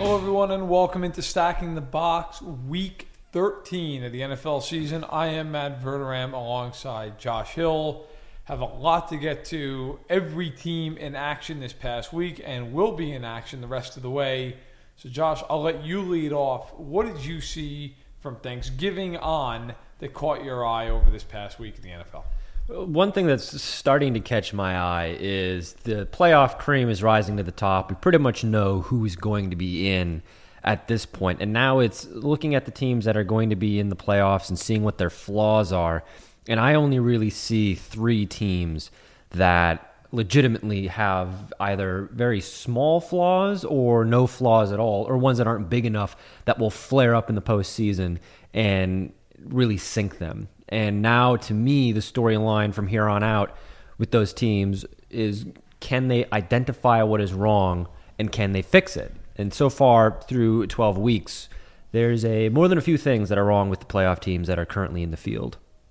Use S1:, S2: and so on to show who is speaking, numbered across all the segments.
S1: Hello, everyone, and welcome into Stacking the Box, Week 13 of the NFL season. I am Matt Verderam alongside Josh Hill. Have a lot to get to. Every team in action this past week and will be in action the rest of the way. So, Josh, I'll let you lead off. What did you see from Thanksgiving on that caught your eye over this past week in the NFL?
S2: One thing that's starting to catch my eye is the playoff cream is rising to the top. We pretty much know who's going to be in at this point. And now it's looking at the teams that are going to be in the playoffs and seeing what their flaws are. And I only really see three teams that legitimately have either very small flaws or no flaws at all, or ones that aren't big enough that will flare up in the postseason and really sink them. And now, to me, the storyline from here on out with those teams is, can they identify what is wrong and can they fix it? And so far, through 12 weeks, there's more than a few things that are wrong with the playoff teams that are currently in the field.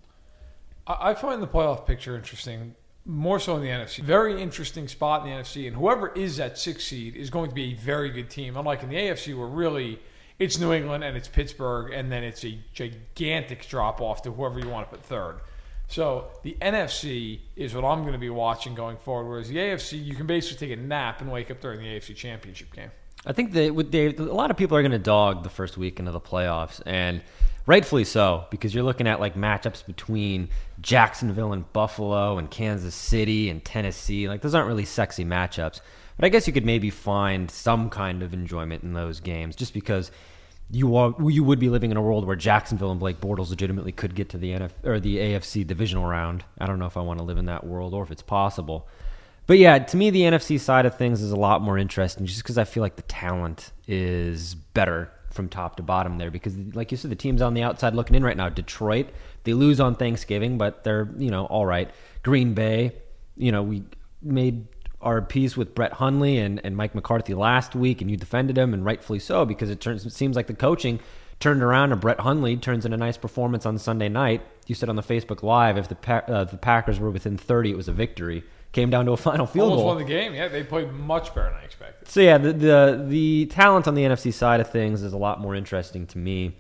S1: I find the playoff picture interesting, more so in the NFC. Very interesting spot in the NFC, and whoever is that 6th seed is going to be a very good team. Unlike in the AFC, where really it's New England and it's Pittsburgh, and then it's a gigantic drop-off to whoever you want to put third. So the NFC is what I'm going to be watching going forward, whereas the AFC, you can basically take a nap and wake up during the AFC Championship game.
S2: I think that a lot of people are going to dog the first weekend of the playoffs, and rightfully so, because you're looking at like matchups between Jacksonville and Buffalo and Kansas City and Tennessee. Like, those aren't really sexy matchups. But I guess you could maybe find some kind of enjoyment in those games, just because you would be living in a world where Jacksonville and Blake Bortles legitimately could get to the AFC divisional round. I don't know if I want to live in that world or if it's possible. But yeah, to me, the NFC side of things is a lot more interesting, just because I feel like the talent is better from top to bottom there. Because, like you said, the teams on the outside looking in right now. Detroit, they lose on Thanksgiving, but they're all right. Green Bay, we made our piece with Brett Hundley and Mike McCarthy last week, and you defended him, and rightfully so, because it seems like the coaching turned around, and Brett Hundley turns in a nice performance on Sunday night. You said on the Facebook Live, if the Packers were within 30, it was a victory. Came down to a final field goal.
S1: Almost won the game. Yeah, they played much better than I expected.
S2: So yeah, the talent on the NFC side of things is a lot more interesting to me,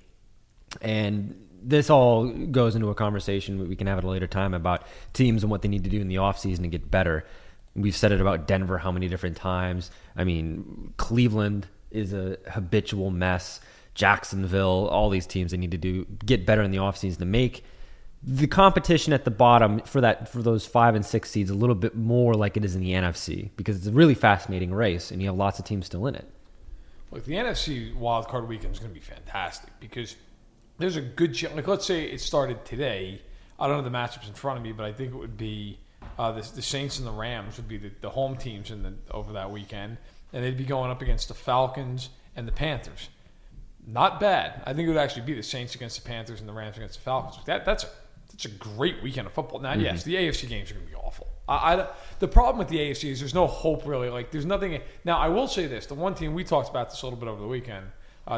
S2: and this all goes into a conversation we can have at a later time about teams and what they need to do in the offseason to get better. We've said it about Denver how many different times. I mean, Cleveland is a habitual mess. Jacksonville, all these teams, they need to get better in the offseason to make the competition at the bottom for those 5 and 6 seeds a little bit more like it is in the NFC, because it's a really fascinating race and you have lots of teams still in it.
S1: Look, the NFC wildcard weekend is going to be fantastic because there's a good chance. Like, let's say it started today. I don't know the matchups in front of me, but I think it would be the Saints and the Rams would be the home teams over that weekend, and they'd be going up against the Falcons and the Panthers. Not bad. I think it would actually be the Saints against the Panthers and the Rams against the Falcons. That's a great weekend of football. Now, yes, the AFC games are going to be awful. The problem with the AFC is there's no hope, really. Like, there's nothing. Now, I will say this. The one team, we talked about this a little bit over the weekend,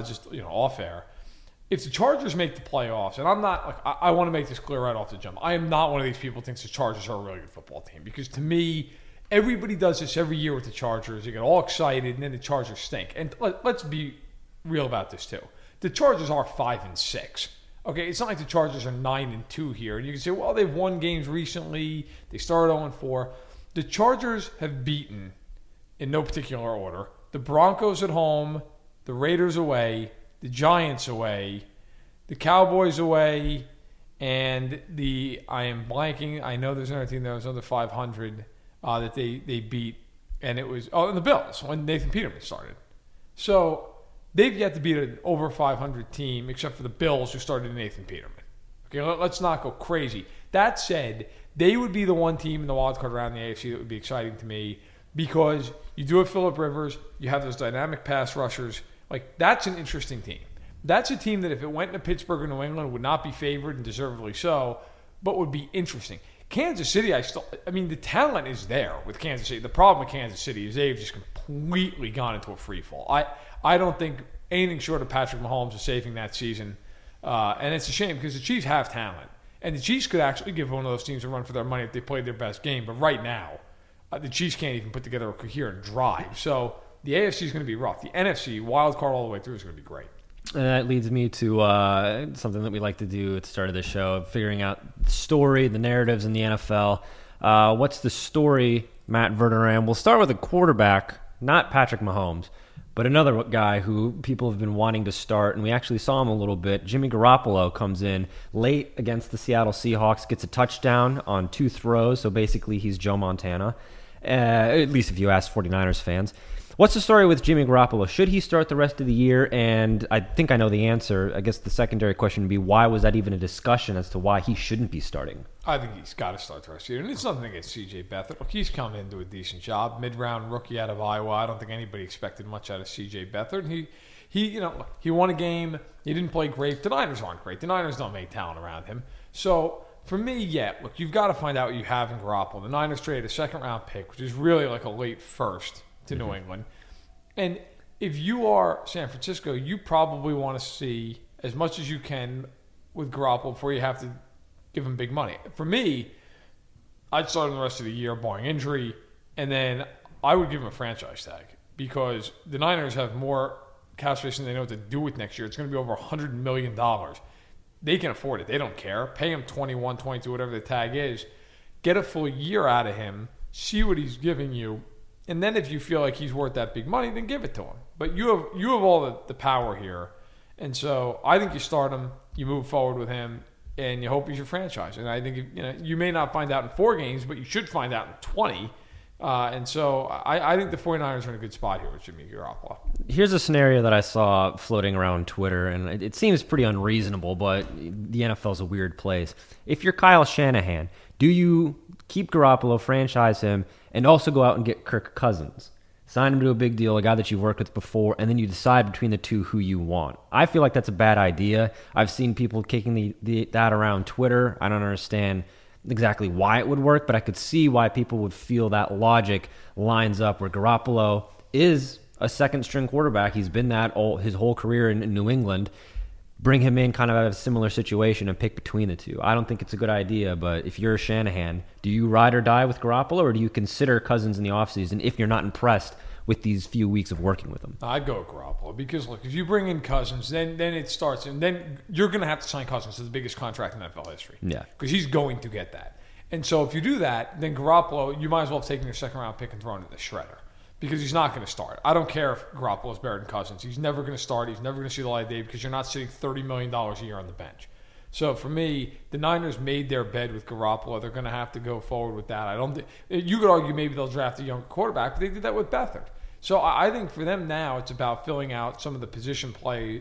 S1: off air. If the Chargers make the playoffs, and I'm not, like, I want to make this clear right off the jump. I am not one of these people who thinks the Chargers are a really good football team, because to me, everybody does this every year with the Chargers. You get all excited, and then the Chargers stink. And let's be real about this, too. The Chargers are 5 and 6. Okay, it's not like the Chargers are 9 and 2 here. And you can say, well, they've won games recently. They started 0 and 4. The Chargers have beaten, in no particular order, the Broncos at home, the Raiders away, the Giants away, the Cowboys away, and I am blanking. I know there's another team that was under 500 that they beat, and it was and the Bills when Nathan Peterman started. So they've yet to beat an over 500 team, except for the Bills, who started Nathan Peterman. Okay, let's not go crazy. That said, they would be the one team in the wildcard round in the AFC that would be exciting to me, because you do have Phillip Rivers, you have those dynamic pass rushers. Like, that's an interesting team. That's a team that if it went to Pittsburgh or New England would not be favored, and deservedly so, but would be interesting. Kansas City, the talent is there with Kansas City. The problem with Kansas City is they've just completely gone into a free fall. I don't think anything short of Patrick Mahomes is saving that season. And it's a shame, because the Chiefs have talent. And the Chiefs could actually give one of those teams a run for their money if they played their best game. But right now, the Chiefs can't even put together a coherent drive. So the AFC is going to be rough. The NFC, wild card all the way through, is going to be great.
S2: And that leads me to something that we like to do at the start of the show, figuring out the story, the narratives in the NFL. What's the story, Matt Verderame? We'll start with a quarterback, not Patrick Mahomes, but another guy who people have been wanting to start, and we actually saw him a little bit. Jimmy Garoppolo comes in late against the Seattle Seahawks, gets a touchdown on 2 throws, so basically he's Joe Montana, at least if you ask 49ers fans. What's the story with Jimmy Garoppolo? Should he start the rest of the year? And I think I know the answer. I guess the secondary question would be, why was that even a discussion as to why he shouldn't be starting?
S1: I think he's got to start the rest of the year. And it's nothing against C.J. Beathard. Look, he's come into a decent job. Mid-round rookie out of Iowa. I don't think anybody expected much out of C.J. Beathard. He won a game. He didn't play great. The Niners aren't great. The Niners don't make talent around him. So, for me, look, you've got to find out what you have in Garoppolo. The Niners traded a second-round pick, which is really like a late first to New England. And if you are San Francisco, you probably want to see as much as you can with Garoppolo before you have to give him big money. For me, I'd start him the rest of the year, barring injury, and then I would give him a franchise tag because the Niners have more cap space than they know what to do with next year. It's going to be over $100 million. They can afford it. They don't care. Pay him 21, 22, whatever the tag is. Get a full year out of him. See what he's giving you. And then if you feel like he's worth that big money, then give it to him. But you have all the power here. And so I think you start him, you move forward with him, and you hope he's your franchise. And I think you may not find out in 4 games, but you should find out in 20. And so I think the 49ers are in a good spot here with Jimmy Garoppolo.
S2: Here's a scenario that I saw floating around Twitter, and it seems pretty unreasonable, but the NFL is a weird place. If you're Kyle Shanahan, do you keep Garoppolo, franchise him, and also go out and get Kirk Cousins? Sign him to a big deal, a guy that you've worked with before, and then you decide between the two who you want. I feel like that's a bad idea. I've seen people kicking that around Twitter. I don't understand exactly why it would work, but I could see why people would feel that logic lines up where Garoppolo is a second-string quarterback. He's been that his whole career in New England. Bring him in kind of out of a similar situation and pick between the two. I don't think it's a good idea, but if you're Shanahan, do you ride or die with Garoppolo, or do you consider Cousins in the offseason if you're not impressed with these few weeks of working with him?
S1: I'd go with Garoppolo because, look, if you bring in Cousins, then it starts, and then you're going to have to sign Cousins to the biggest contract in NFL history.
S2: Yeah.
S1: Because he's going to get that. And so if you do that, then Garoppolo, you might as well have taken your second-round pick and thrown it in the shredder because he's not going to start. I don't care if Garoppolo is better than Cousins. He's never going to start. He's never going to see the light of day because you're not sitting $30 million a year on the bench. So for me, the Niners made their bed with Garoppolo. They're going to have to go forward with that. I don't think you could argue maybe they'll draft a younger quarterback, but they did that with Beathard. So I think for them now, it's about filling out some of the position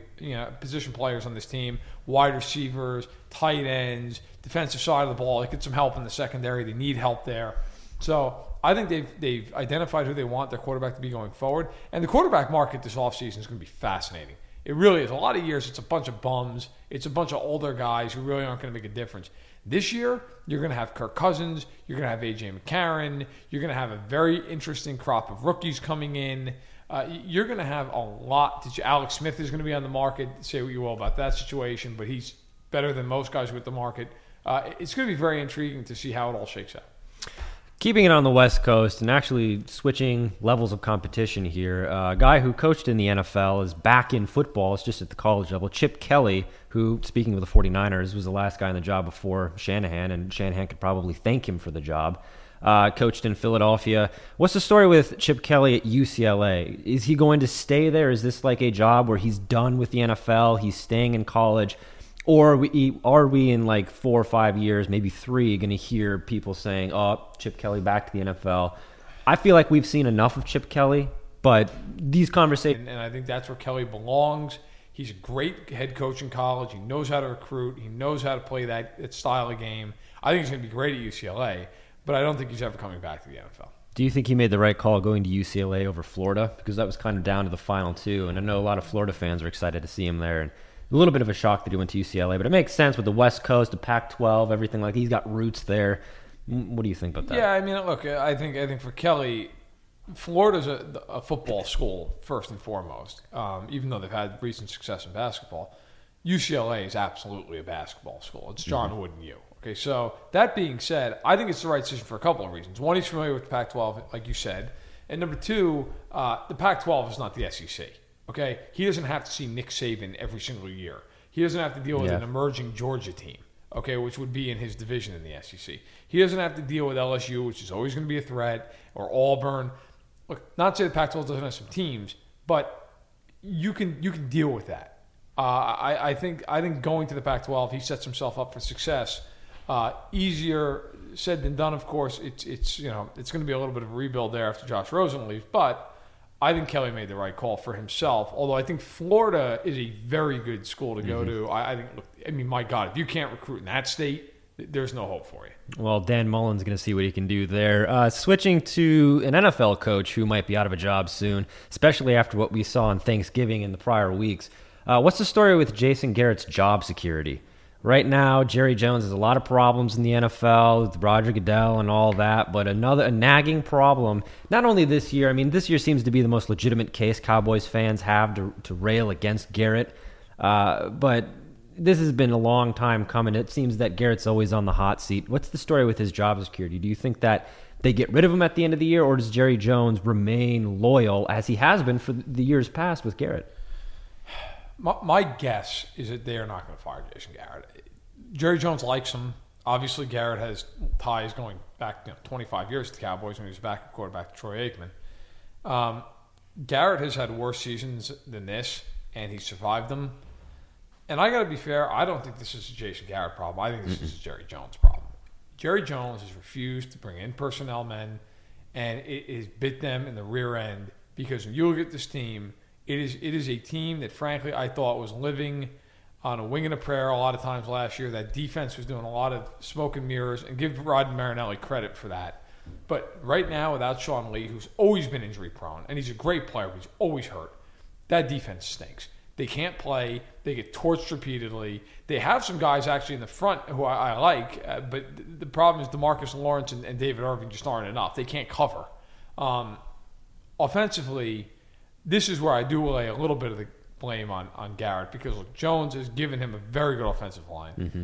S1: players on this team, wide receivers, tight ends, defensive side of the ball. They get some help in the secondary. They need help there. So I think they've identified who they want their quarterback to be going forward. And the quarterback market this offseason is going to be fascinating. It really is. A lot of years, it's a bunch of bums. It's a bunch of older guys who really aren't going to make a difference. This year, you're going to have Kirk Cousins. You're going to have A.J. McCarron. You're going to have a very interesting crop of rookies coming in. You're going to have a lot. Alex Smith is going to be on the market. Say what you will about that situation, but he's better than most guys with the market. It's going to be very intriguing to see how it all shakes out.
S2: Keeping it on the West Coast and actually switching levels of competition here, a guy who coached in the NFL is back in football. It's just at the college level. Chip Kelly, who, speaking of the 49ers, was the last guy on the job before Shanahan, and Shanahan could probably thank him for the job. Coached in Philadelphia. What's the story with Chip Kelly at UCLA? Is he going to stay there? Is this like a job where he's done with the NFL, he's staying in college? Or are we in like 4 or 5 years, maybe 3, going to hear people saying, oh, Chip Kelly back to the NFL? I feel like we've seen enough of Chip Kelly, but these conversations...
S1: And I think that's where Kelly belongs. He's a great head coach in college. He knows how to recruit. He knows how to play that style of game. I think he's going to be great at UCLA, but I don't think he's ever coming back to the NFL.
S2: Do you think he made the right call going to UCLA over Florida? Because that was kind of down to the final 2, and I know a lot of Florida fans are excited to see him there, and a little bit of a shock that he went to UCLA, but it makes sense with the West Coast, the Pac-12, everything like that. He's got roots there. What do you think about that?
S1: Yeah, I mean, look, I think for Kelly, Florida's a football school first and foremost. Even though they've had recent success in basketball, UCLA is absolutely a basketball school. It's John Wooden U. Okay, so that being said, I think it's the right decision for a couple of reasons. One, he's familiar with the Pac-12, like you said. And number two, the Pac-12 is not the SEC. Okay, he doesn't have to see Nick Saban every single year. He doesn't have to deal with an emerging Georgia team, okay, which would be in his division in the SEC. He doesn't have to deal with LSU, which is always going to be a threat, or Auburn. Look, not to say the Pac-12 doesn't have some teams, but you can deal with that. I think going to the Pac-12, he sets himself up for success. Easier said than done, of course. It's going to be a little bit of a rebuild there after Josh Rosen leaves, but I think Kelly made the right call for himself. Although I think Florida is a very good school to go to. I think. Look, I mean, my God, if you can't recruit in that state, there's no hope for you.
S2: Well, Dan Mullen's going to see what he can do there. Switching to an NFL coach who might be out of a job soon, especially after what we saw on Thanksgiving in the prior weeks. What's the story with Jason Garrett's job security? Right now, Jerry Jones has a lot of problems in the NFL with Roger Goodell and all that, but a nagging problem, not only this year. I mean, this year seems to be the most legitimate case Cowboys fans have to rail against Garrett, but this has been a long time coming. It seems that Garrett's always on the hot seat. What's the story with his job security? Do you think that they get rid of him at the end of the year, or does Jerry Jones remain loyal, as he has been for the years past with Garrett?
S1: My guess is that they are not going to fire Jason Garrett. Jerry Jones likes him. Obviously, Garrett has ties going back 25 years to the Cowboys when he was backup quarterback to Troy Aikman. Garrett has had worse seasons than this, and he survived them. And I got to be fair, I don't think this is a Jason Garrett problem. I think this is a Jerry Jones problem. Jerry Jones has refused to bring in personnel men, and it has bit them in the rear end because when you look at this team, it is a team that, frankly, I thought was living on a wing and a prayer a lot of times last year. That defense was doing a lot of smoke and mirrors, and give Rod Marinelli credit for that. But right now, without Sean Lee, who's always been injury-prone, and he's a great player, but he's always hurt, that defense stinks. They can't play. They get torched repeatedly. They have some guys actually in the front who I like, but the problem is DeMarcus Lawrence and David Irving just aren't enough. They can't cover. Offensively, this is where I do lay a little bit of the blame on Garrett because, look, Jones has given him a very good offensive line. Mm-hmm.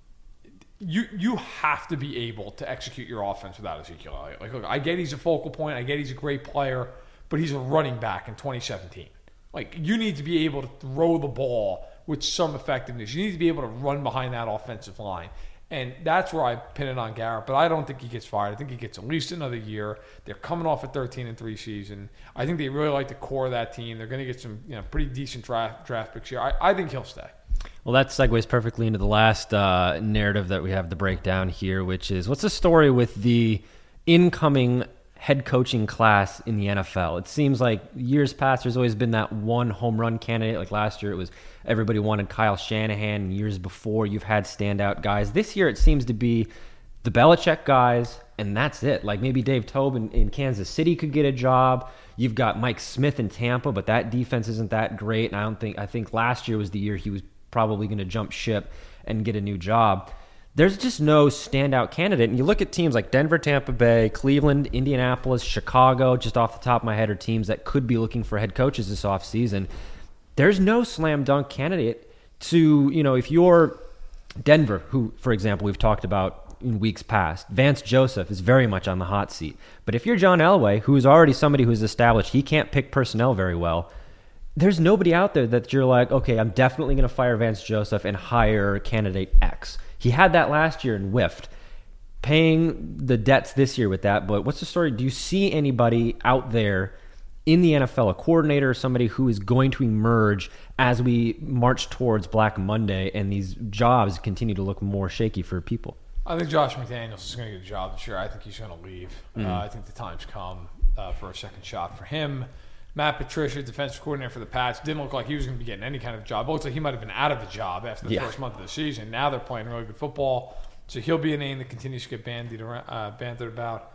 S1: You have to be able to execute your offense without Ezekiel Elliott. Like, look, I get he's a focal point. I get he's a great player, but he's a running back in 2017. Like, you need to be able to throw the ball with some effectiveness. You need to be able to run behind that offensive line. And that's where I pin it on Garrett. But I don't think he gets fired. I think he gets at least another year. They're coming off a 13-3 season. I think they really like the core of that team. They're going to get some pretty decent draft picks here. I think he'll stay.
S2: Well, that segues perfectly into the last narrative that we have to break down here, which is what's the story with the incoming head coaching class in the NFL? It seems like years past, there's always been that one home run candidate. Like last year, it was everybody wanted Kyle Shanahan. And years before, you've had standout guys. This year, it seems to be the Belichick guys, and that's it. Like maybe Dave Tobe in Kansas City could get a job. You've got Mike Smith in Tampa, but that defense isn't that great. And I think last year was the year he was probably going to jump ship and get a new job. There's just no standout candidate. And you look at teams like Denver, Tampa Bay, Cleveland, Indianapolis, Chicago, just off the top of my head, are teams that could be looking for head coaches this offseason. There's no slam dunk candidate to, if you're Denver, who, for example, we've talked about in weeks past, Vance Joseph is very much on the hot seat. But if you're John Elway, who is already somebody who's established he can't pick personnel very well, there's nobody out there that you're like, okay, I'm definitely going to fire Vance Joseph and hire candidate X. He had that last year and whiffed. Paying the debts this year with that, but what's the story? Do you see anybody out there in the NFL, a coordinator or somebody who is going to emerge as we march towards Black Monday and these jobs continue to look more shaky for people?
S1: I think Josh McDaniels is going to get a job this year. I think he's going to leave. I think the time's come for a second shot for him. Matt Patricia, defensive coordinator for the Pats, didn't look like he was going to be getting any kind of job. It looks like he might have been out of a job after the first month of the season. Now they're playing really good football. So he'll be a name that continues to get bandied about.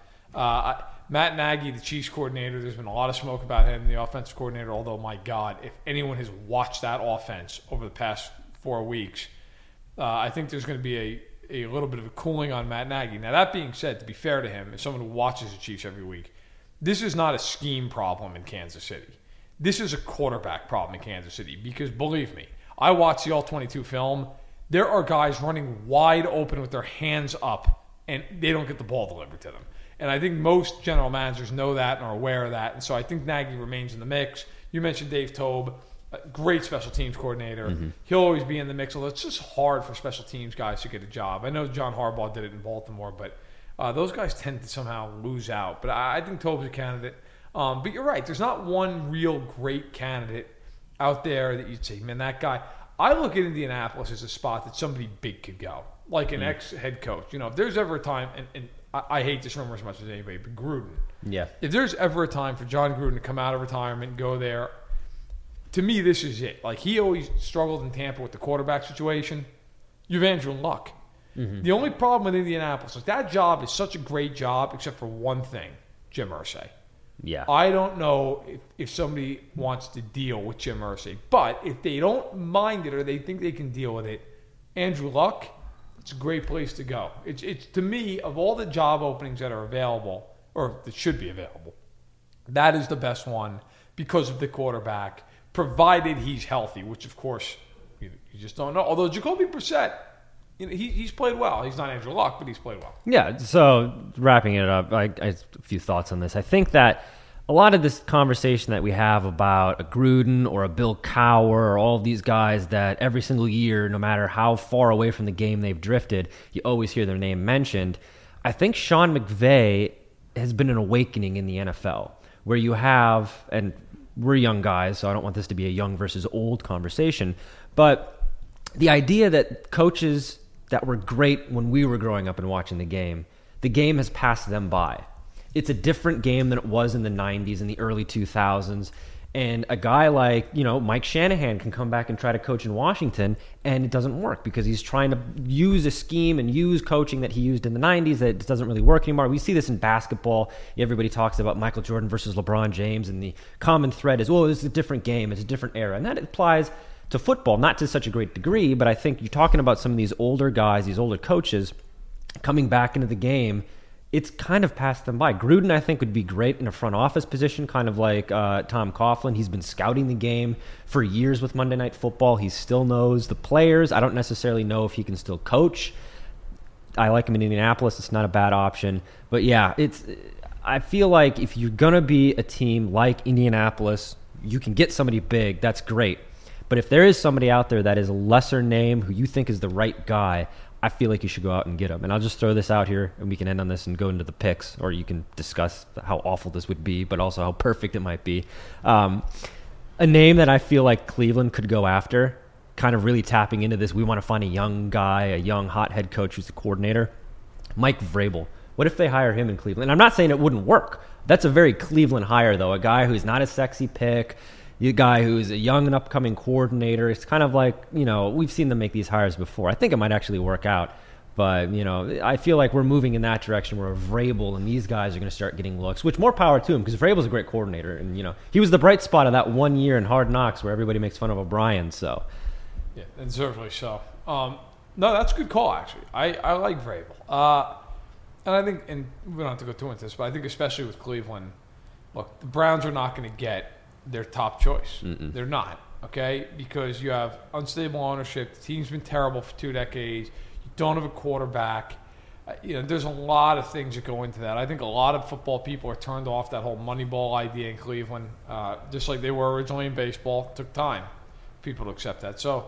S1: Matt Nagy, the Chiefs coordinator, there's been a lot of smoke about him, the offensive coordinator, although, my God, if anyone has watched that offense over the past 4 weeks, I think there's going to be a little bit of a cooling on Matt Nagy. Now, that being said, to be fair to him, as someone who watches the Chiefs every week, this is not a scheme problem in Kansas City. This is a quarterback problem in Kansas City because, believe me, I watched the All-22 film. There are guys running wide open with their hands up, and they don't get the ball delivered to them. And I think most general managers know that and are aware of that. And so I think Nagy remains in the mix. You mentioned Dave Tobe, a great special teams coordinator. Mm-hmm. He'll always be in the mix, although it's just hard for special teams guys to get a job. I know John Harbaugh did it in Baltimore, but those guys tend to somehow lose out. But I think Tobe's a candidate. But you're right. There's not one real great candidate out there that you'd say, man, that guy. I look at Indianapolis as a spot that somebody big could go, like an ex-head coach. You know, if there's ever a time, and I hate this rumor as much as anybody, but Gruden.
S2: Yeah. If
S1: there's ever a time for John Gruden to come out of retirement and go there, to me, this is it. Like, he always struggled in Tampa with the quarterback situation. You have Andrew Luck. Mm-hmm. The only problem with Indianapolis is that job is such a great job, except for one thing, Jim Irsay.
S2: Yeah.
S1: I don't know if somebody wants to deal with Jim Irsay. But if they don't mind it or they think they can deal with it, Andrew Luck, it's a great place to go. It's to me, of all the job openings that are available, or that should be available, that is the best one because of the quarterback, provided he's healthy, which, of course, you just don't know. Although Jacoby Brissett, he's played well. He's not Andrew Luck, but he's played well.
S2: Yeah, so wrapping it up, I have a few thoughts on this. I think that a lot of this conversation that we have about a Gruden or a Bill Cowher or all of these guys that every single year, no matter how far away from the game they've drifted, you always hear their name mentioned. I think Sean McVay has been an awakening in the NFL where you have, and we're young guys, so I don't want this to be a young versus old conversation, but the idea that coaches that were great when we were growing up and watching the game has passed them by. It's a different game than it was in the 90s and the early 2000s. And a guy like, Mike Shanahan can come back and try to coach in Washington, and it doesn't work because he's trying to use a scheme and use coaching that he used in the 90s that doesn't really work anymore. We see this in basketball. Everybody talks about Michael Jordan versus LeBron James, and the common thread is, this is a different game. It's a different era. And that applies to football, not to such a great degree, but I think you're talking about some of these older guys, these older coaches coming back into the game. It's kind of passed them by. Gruden, I think, would be great in a front office position, kind of like Tom Coughlin. He's been scouting the game for years with Monday Night Football. He still knows the players. I don't necessarily know if he can still coach. I like him in Indianapolis. It's not a bad option. But yeah, I feel like if you're going to be a team like Indianapolis, you can get somebody big. That's great. But if there is somebody out there that is a lesser name who you think is the right guy, I feel like you should go out and get him. And I'll just throw this out here, and we can end on this and go into the picks, or you can discuss how awful this would be, but also how perfect it might be. A name that I feel like Cleveland could go after, kind of really tapping into this, we want to find a young guy, a young hot head coach who's the coordinator, Mike Vrabel. What if they hire him in Cleveland? And I'm not saying it wouldn't work. That's a very Cleveland hire, though, a guy who's not a sexy pick, a guy who's a young and upcoming coordinator. It's kind of like, we've seen them make these hires before. I think it might actually work out. But, I feel like we're moving in that direction where Vrabel and these guys are going to start getting looks, which more power to him because Vrabel's a great coordinator. And, he was the bright spot of that 1 year in Hard Knocks where everybody makes fun of O'Brien. So,
S1: yeah, and deservedly so. No, that's a good call, actually. I like Vrabel. And I think, and we don't have to go too into this, but I think especially with Cleveland, look, the Browns are not going to get their top choice. Mm-mm. They're not, okay? Because you have unstable ownership. The team's been terrible for 2 decades. You don't have a quarterback. There's a lot of things that go into that. I think a lot of football people are turned off that whole Moneyball idea in Cleveland, just like they were originally in baseball. It took time for people to accept that. So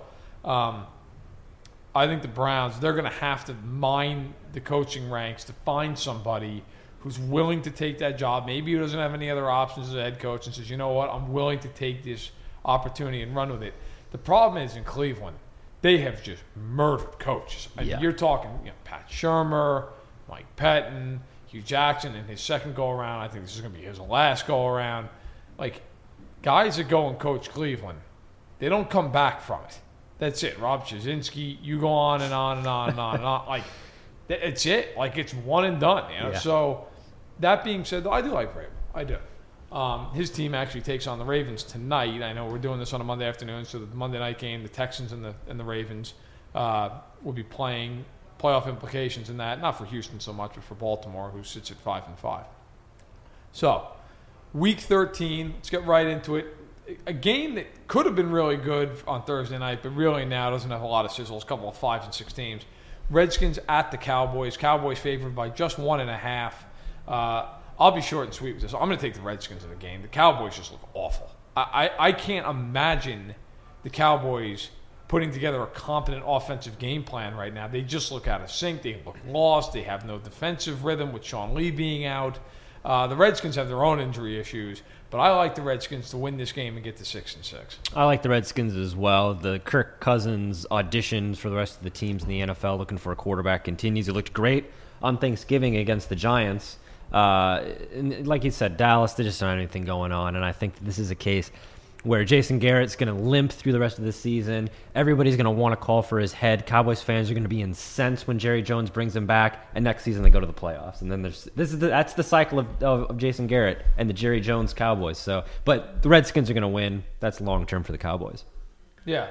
S1: I think the Browns, they're going to have to mine the coaching ranks to find somebody who's willing to take that job. Maybe he doesn't have any other options as a head coach and says, you know what, I'm willing to take this opportunity and run with it. The problem is in Cleveland, they have just murdered coaches.
S2: Yeah.
S1: You're talking Pat Shurmur, Mike Pettin, Hugh Jackson in his second go-around. I think this is going to be his last go-around. Like, guys that go and coach Cleveland, they don't come back from it. That's it. Rob Chizzinski, you go on and on and on and on and on. Like, it's it. Like, it's one and done.
S2: Yeah.
S1: So, that being said, though, I do like Vrabel. I do. His team actually takes on the Ravens tonight. I know we're doing this on a Monday afternoon, so the Monday night game, the Texans and the Ravens will be playing. Playoff implications in that, not for Houston so much, but for Baltimore, who sits at 5-5. So, Week 13, let's get right into it. A game that could have been really good on Thursday night, but really now doesn't have a lot of sizzles. A couple of 5 and 6 teams. Redskins at the Cowboys. Cowboys favored by just 1.5. I'll be short and sweet with this. I'm going to take the Redskins in the game. The Cowboys just look awful. I can't imagine the Cowboys putting together a competent offensive game plan right now. They just look out of sync. They look lost. They have no defensive rhythm with Sean Lee being out. The Redskins have their own injury issues, but I like the Redskins to win this game and get to 6-6.
S2: I like the Redskins as well. The Kirk Cousins auditions for the rest of the teams in the NFL looking for a quarterback continues. He looked great on Thanksgiving against the Giants. And like you said, Dallas, they just don't have anything going on, and I think this is a case where Jason Garrett's going to limp through the rest of the season. Everybody's going to want to call for his head. Cowboys fans are going to be incensed when Jerry Jones brings him back, and next season they go to the playoffs. And then that's the cycle of Jason Garrett and the Jerry Jones Cowboys. So, but the Redskins are going to win. That's long term for the Cowboys.
S1: Yeah,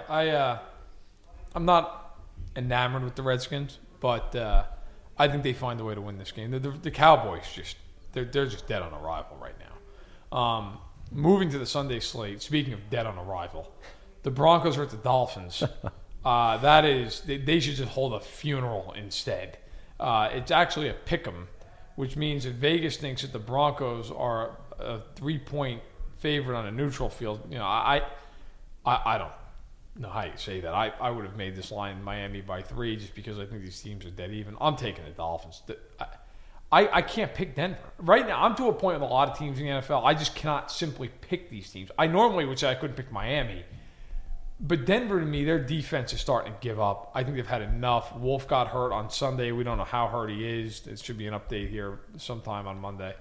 S1: I'm not enamored with the Redskins, but I think they find a way to win this game. The Cowboys they're just dead on arrival right now. Moving to the Sunday slate, speaking of dead on arrival, the Broncos are at the Dolphins. They should just hold a funeral instead. It's actually a pick'em, which means that Vegas thinks that the Broncos are a 3-point favorite on a neutral field. You know, I don't know how you say that. I would have made this line in Miami by 3 just because I think these teams are dead even. I'm taking the Dolphins. I can't pick Denver. Right now, I'm to a point with a lot of teams in the NFL, I just cannot simply pick these teams. I normally would say I couldn't pick Miami. But Denver, to me, their defense is starting to give up. I think they've had enough. Wolf got hurt on Sunday. We don't know how hurt he is. There should be an update here sometime on Monday.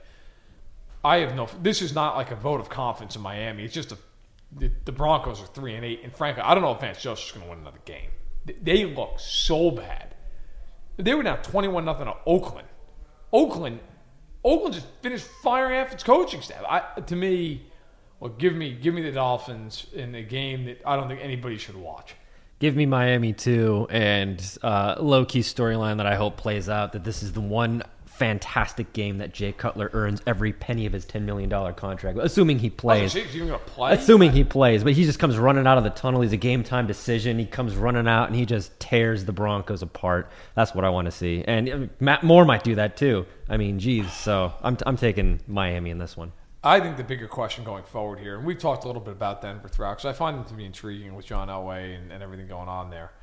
S1: This is not like a vote of confidence in Miami. It's just the Broncos are 3-8. And frankly, I don't know if Vance Joseph's going to win another game. They look so bad. They were now 21-0 at Oakland. Oakland just finished firing off its coaching staff. To me, give me the Dolphins in a game that I don't think anybody should watch.
S2: Give me Miami too, and low-key storyline that I hope plays out, that this is the one fantastic game that Jay Cutler earns every penny of his $10 million contract, assuming he plays.
S1: Is he even going to play?
S2: Assuming he plays, but he just comes running out of the tunnel. He's a game-time decision. He comes running out, and he just tears the Broncos apart. That's what I want to see. And Matt Moore might do that too. I mean, geez. So I'm taking Miami in this one.
S1: I think the bigger question going forward here, and we've talked a little bit about Denver throughout, because I find them to be intriguing with John Elway and everything going on there.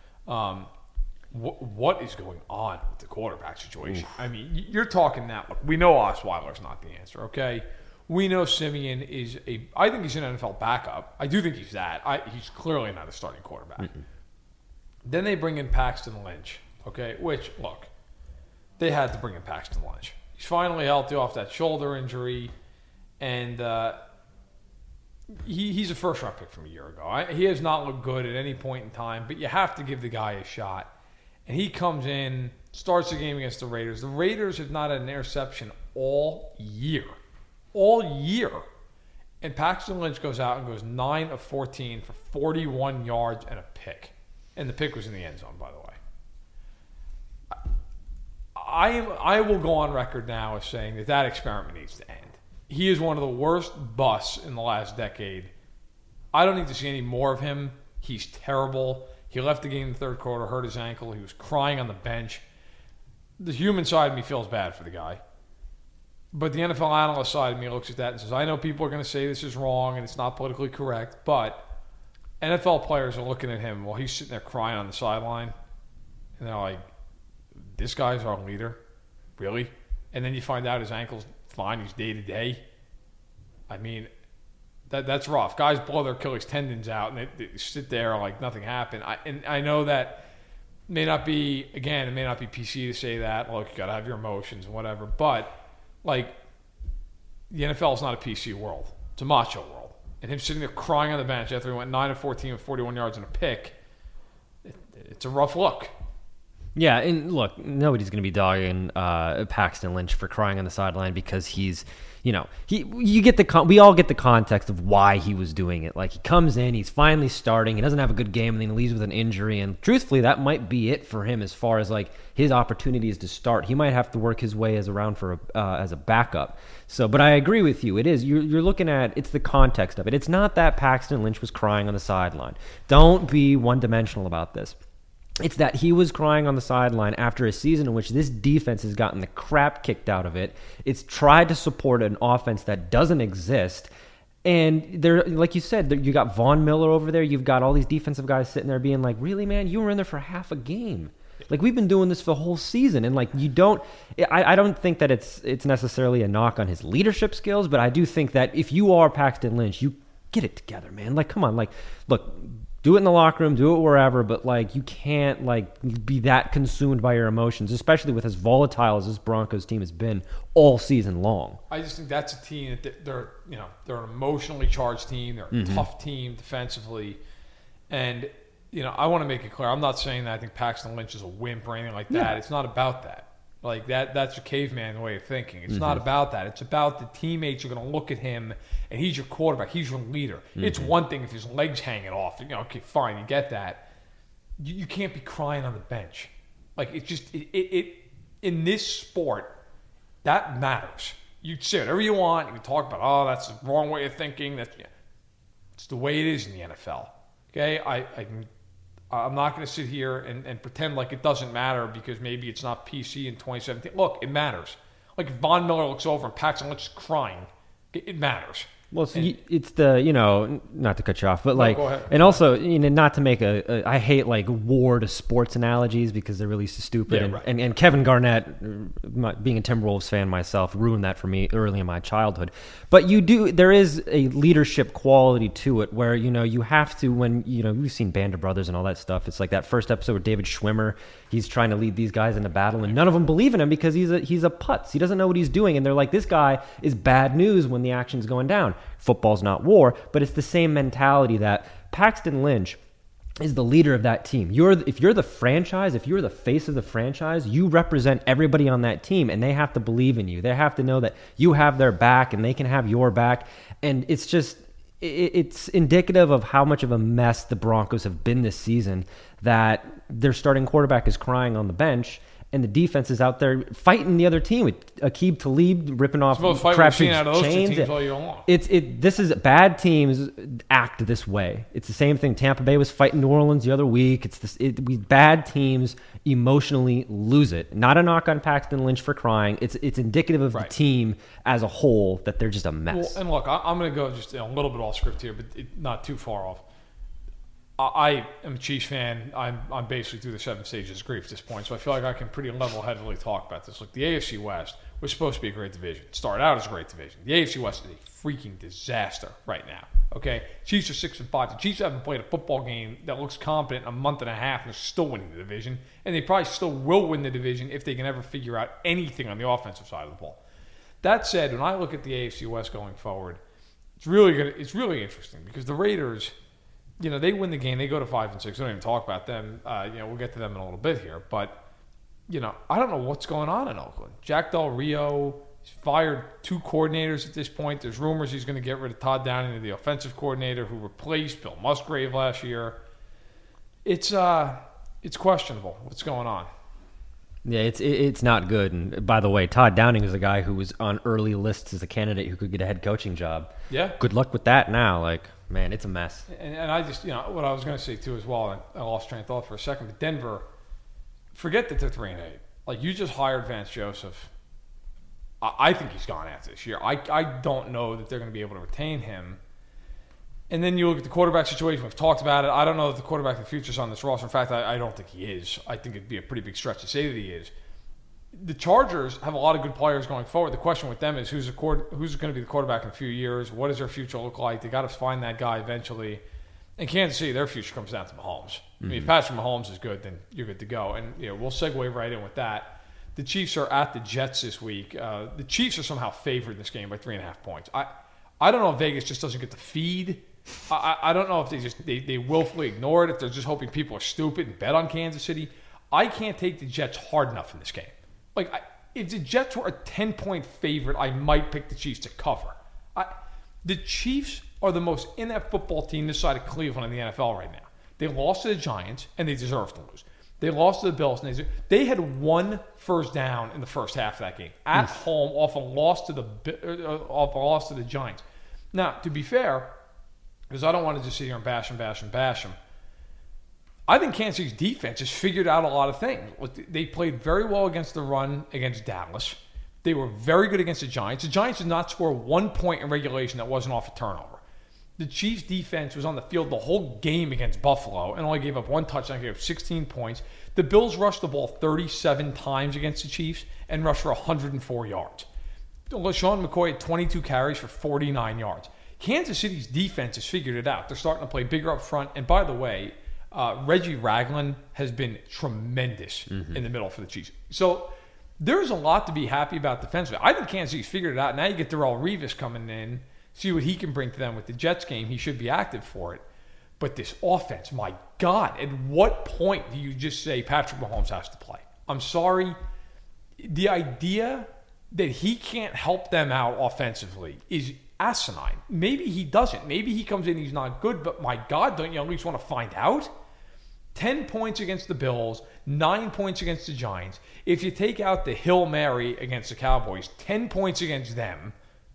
S1: What is going on with the quarterback situation? Oof. I mean, you're talking now. Look, we know Osweiler's not the answer, okay? We know Simeon is I think he's an NFL backup. I do think he's that. He's clearly not a starting quarterback. Mm-mm. Then they bring in Paxton Lynch, okay? Which, look, they had to bring in Paxton Lynch. He's finally healthy off that shoulder injury, and he's a first-round pick from a year ago. He has not looked good at any point in time, but you have to give the guy a shot. And he comes in, starts the game against the Raiders. The Raiders have not had an interception all year. All year. And Paxton Lynch goes out and goes 9 of 14 for 41 yards and a pick. And the pick was in the end zone, by the way. I will go on record now as saying that experiment needs to end. He is one of the worst busts in the last decade. I don't need to see any more of him. He's terrible. He left the game in the third quarter, hurt his ankle. He was crying on the bench. The human side of me feels bad for the guy. But the NFL analyst side of me looks at that and says, I know people are going to say this is wrong and it's not politically correct, but NFL players are looking at him while he's sitting there crying on the sideline. And they're like, this guy's our leader? Really? And then you find out his ankle's fine. He's day-to-day. I mean, that's rough. Guys blow their Achilles tendons out, and they sit there like nothing happened. I know that it may not be PC to say that. Look, you got to have your emotions and whatever. But, like, the NFL is not a PC world. It's a macho world. And him sitting there crying on the bench after he went 9 of 14 with 41 yards and a pick, it's a rough look.
S2: Yeah, and look, nobody's going to be dogging Paxton Lynch for crying on the sideline because he's, we all get the context of why he was doing it. Like, he comes in, he's finally starting, he doesn't have a good game, and then he leaves with an injury. And truthfully, that might be it for him as far as like his opportunities to start. He might have to work his way as a backup. So, but I agree with you. It is you're looking at it's the context of it. It's not that Paxton Lynch was crying on the sideline. Don't be one-dimensional about this. It's that he was crying on the sideline after a season in which this defense has gotten the crap kicked out of it. It's tried to support an offense that doesn't exist. And there, like you said, you got Von Miller over there. You've got all these defensive guys sitting there being like, really, man, you were in there for half a game. Like, we've been doing this for the whole season. And like, you don't, I don't think that it's necessarily a knock on his leadership skills, but I do think that if you are Paxton Lynch, you get it together, man. Like, come on, like, look, do it in the locker room, do it wherever, but like, you can't like be that consumed by your emotions, especially with as volatile as this Broncos team has been all season long.
S1: I just think that's a team that they're an emotionally charged team. They're a tough team defensively, and I want to make it clear. I'm not saying that I think Paxton Lynch is a wimp or anything like that. Yeah. It's not about that. Like that's a caveman way of thinking. It's not about that. It's about the teammates are going to look at him, and he's your quarterback. He's your leader. It's one thing if his leg's hanging off. Okay, fine, you get that. You can't be crying on the bench. Like, it's just it in this sport, that matters. You say whatever you want. You can talk about, that's the wrong way of thinking. It's the way it is in the NFL. Okay, I'm not going to sit here and pretend like it doesn't matter because maybe it's not PC in 2017. Look, it matters. Like, if Von Miller looks over and Paxton Lynch is crying, it matters.
S2: Well, so it's the, not to cut you off, but like,
S1: go ahead.
S2: And also, not to make I hate like war to sports analogies because they're really stupid.
S1: Yeah, right.
S2: And Kevin Garnett, being a Timberwolves fan myself, ruined that for me early in my childhood. But there is a leadership quality to it where, you have to, when, we've seen Band of Brothers and all that stuff. It's like that first episode with David Schwimmer. He's trying to lead these guys into battle, and none of them believe in him because he's a putz. He doesn't know what he's doing, and they're like, this guy is bad news when the action's going down. Football's not war, but it's the same mentality that Paxton Lynch is the leader of that team. If you're the franchise, if you're the face of the franchise, you represent everybody on that team, and they have to believe in you. They have to know that you have their back, and they can have your back, and it's just... It's indicative of how much of a mess the Broncos have been this season that their starting quarterback is crying on the bench and the defense is out there fighting the other team with Aqib Talib ripping off Crabtree's chains.
S1: All year long.
S2: This is bad teams act this way. It's the same thing. Tampa Bay was fighting New Orleans the other week. Bad teams emotionally lose it. Not a knock on Paxton Lynch for crying. It's indicative of the team as a whole that they're just a mess.
S1: Well, and look, I'm going to go just a little bit off script here, but not too far off. I am a Chiefs fan. I'm basically through the 7 stages of grief at this point, so I feel like I can pretty level-headedly talk about this. Look, the AFC West was supposed to be a great division. It started out as a great division. The AFC West is a freaking disaster right now. Okay, Chiefs are 6-5. The Chiefs haven't played a football game that looks competent in a month and a half, and they're still winning the division. And they probably still will win the division if they can ever figure out anything on the offensive side of the ball. That said, when I look at the AFC West going forward, it's really interesting because the Raiders. They win the game. They go to 5-6. We don't even talk about them. We'll get to them in a little bit here. But, I don't know what's going on in Oakland. Jack Del Rio fired 2 coordinators at this point. There's rumors he's going to get rid of Todd Downing, the offensive coordinator who replaced Bill Musgrave last year. It's questionable what's going on.
S2: Yeah, it's not good. And by the way, Todd Downing is a guy who was on early lists as a candidate who could get a head coaching job.
S1: Yeah.
S2: Good luck with that now. Man, it's a mess.
S1: And I just, what I was going to say too as well, and I lost train of thought for a second, but Denver, forget that they're 3-8. You just hired Vance Joseph. I think he's gone after this year. I don't know that they're going to be able to retain him. And then you look at the quarterback situation. We've talked about it. I don't know if the quarterback of the future is on this roster. In fact, I don't think he is. I think it'd be a pretty big stretch to say that he is. The Chargers have a lot of good players going forward. The question with them is who's going to be the quarterback in a few years? What does their future look like? They got to find that guy eventually. And Kansas City, their future comes down to Mahomes. Mm-hmm. I mean, if Patrick Mahomes is good, then you're good to go. And we'll segue right in with that. The Chiefs are at the Jets this week. The Chiefs are somehow favored in this game by 3.5 points. I don't know if Vegas just doesn't get the feed. I don't know if they willfully ignore it, if they're just hoping people are stupid and bet on Kansas City. I can't take the Jets hard enough in this game. If the Jets were a 10-point favorite, I might pick the Chiefs to cover. The Chiefs are the most inept football team this side of Cleveland in the NFL right now. They lost to the Giants, and they deserve to lose. They lost to the Bills, and they had 1 first down in the first half of that game at home off a loss to the Giants. Now, to be fair, because I don't want to just sit here and bash them. I think Kansas City's defense has figured out a lot of things. They played very well against the run against Dallas. They were very good against the Giants. The Giants did not score 1 point in regulation that wasn't off a turnover. The Chiefs' defense was on the field the whole game against Buffalo and only gave up 1 touchdown, gave up 16 points. The Bills rushed the ball 37 times against the Chiefs and rushed for 104 yards. LaShawn McCoy had 22 carries for 49 yards. Kansas City's defense has figured it out. They're starting to play bigger up front. And by the way, Reggie Ragland has been tremendous in the middle for the Chiefs. So there's a lot to be happy about defensively. I think Kansas City's figured it out. Now you get Darrelle Revis coming in, see what he can bring to them with the Jets game. He should be active for it. But this offense, my God, at what point do you just say Patrick Mahomes has to play? I'm sorry. The idea that he can't help them out offensively is asinine. Maybe he doesn't. Maybe he comes in, he's not good, but my God, don't you at least want to find out? 10 points against the Bills, 9 points against the Giants. If you take out the Hail Mary against the Cowboys, 10 points against them.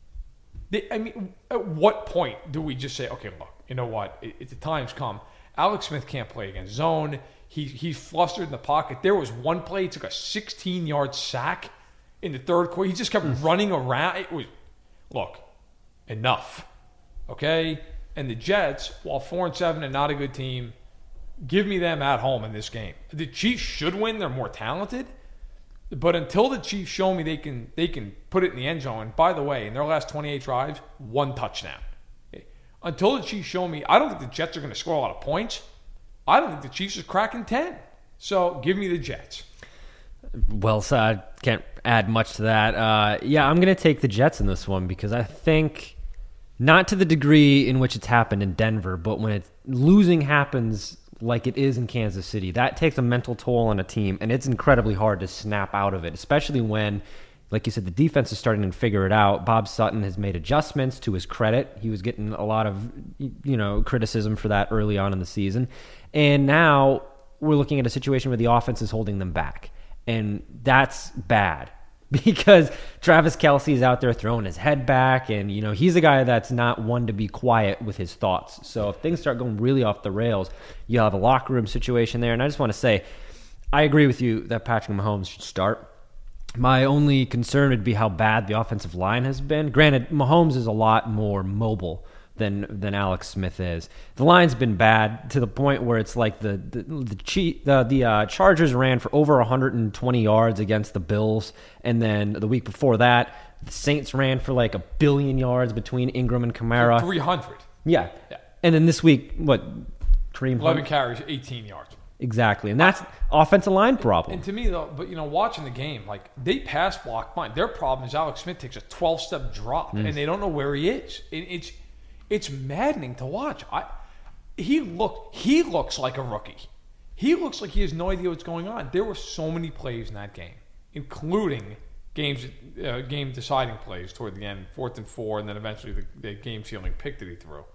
S1: At what point do we just say, okay, look, you know what? The time's come. Alex Smith can't play against zone. He's flustered in the pocket. There was one play, he took a 16-yard sack in the third quarter. He just kept running around. It was, look, enough. Okay? And the Jets, while 4-7 and not a good team, give me them at home in this game. The Chiefs should win. They're more talented. But until the Chiefs show me they can put it in the end zone, and by the way, in their last 28 drives, 1 touchdown. Until the Chiefs show me, I don't think the Jets are going to score a lot of points. I don't think the Chiefs are cracking 10. So give me the Jets.
S2: Well said. Can't add much to that. I'm going to take the Jets in this one because I think not to the degree in which it's happened in Denver, but when losing happens like it is in Kansas City, that takes a mental toll on a team, and it's incredibly hard to snap out of it, especially when, like you said, the defense is starting to figure it out. Bob Sutton has made adjustments to his credit. He was getting a lot of, criticism for that early on in the season. And now we're looking at a situation where the offense is holding them back. And that's bad because Travis Kelce is out there throwing his head back, and he's a guy that's not one to be quiet with his thoughts. So if things start going really off the rails, you have a locker room situation there. And I just want to say, I agree with you that Patrick Mahomes should start. My only concern would be how bad the offensive line has been. Granted, Mahomes is a lot more mobile than Alex Smith is. The line's been bad to the point where it's like the Chargers ran for over 120 yards against the Bills, and then the week before that, the Saints ran for like 1 billion yards between Ingram and Kamara.
S1: 300.
S2: Yeah. And then this week, Kareem
S1: 11 carries, 18 yards.
S2: Exactly, and that's offensive line problem.
S1: And to me, though, but watching the game, they pass block fine. Their problem is Alex Smith takes a 12-step drop, and they don't know where he is. It's maddening to watch. He looks like a rookie. He looks like he has no idea what's going on. There were so many plays in that game, including game deciding plays toward the end, 4th and 4, and then eventually the game sealing pick that he threw.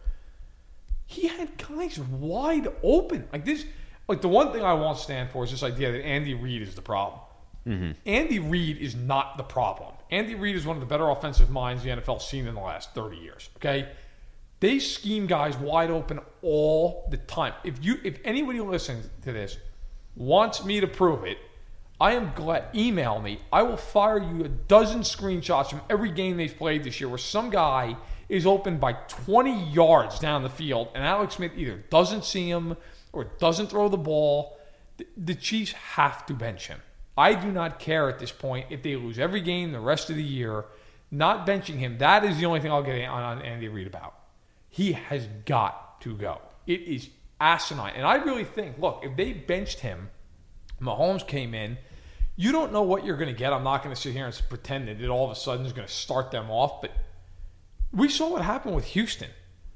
S1: He had guys wide open like this. The one thing I won't stand for is this idea that Andy Reid is the problem. Mm-hmm. Andy Reid is not the problem. Andy Reid is one of the better offensive minds the NFL's seen in the last 30 years. Okay, they scheme guys wide open all the time. If anybody listening to this wants me to prove it, I am glad. Email me. I will fire you a dozen screenshots from every game they've played this year where some guy is open by 20 yards down the field, and Alex Smith either doesn't see him or doesn't throw the ball. The Chiefs have to bench him. I do not care at this point if they lose every game the rest of the year. Not benching him, that is the only thing I'll get on Andy Reid about. He has got to go. It is asinine. And I really think, look, if they benched him, Mahomes came in, you don't know what you're going to get. I'm not going to sit here and pretend that it all of a sudden is going to start them off. But we saw what happened with Houston.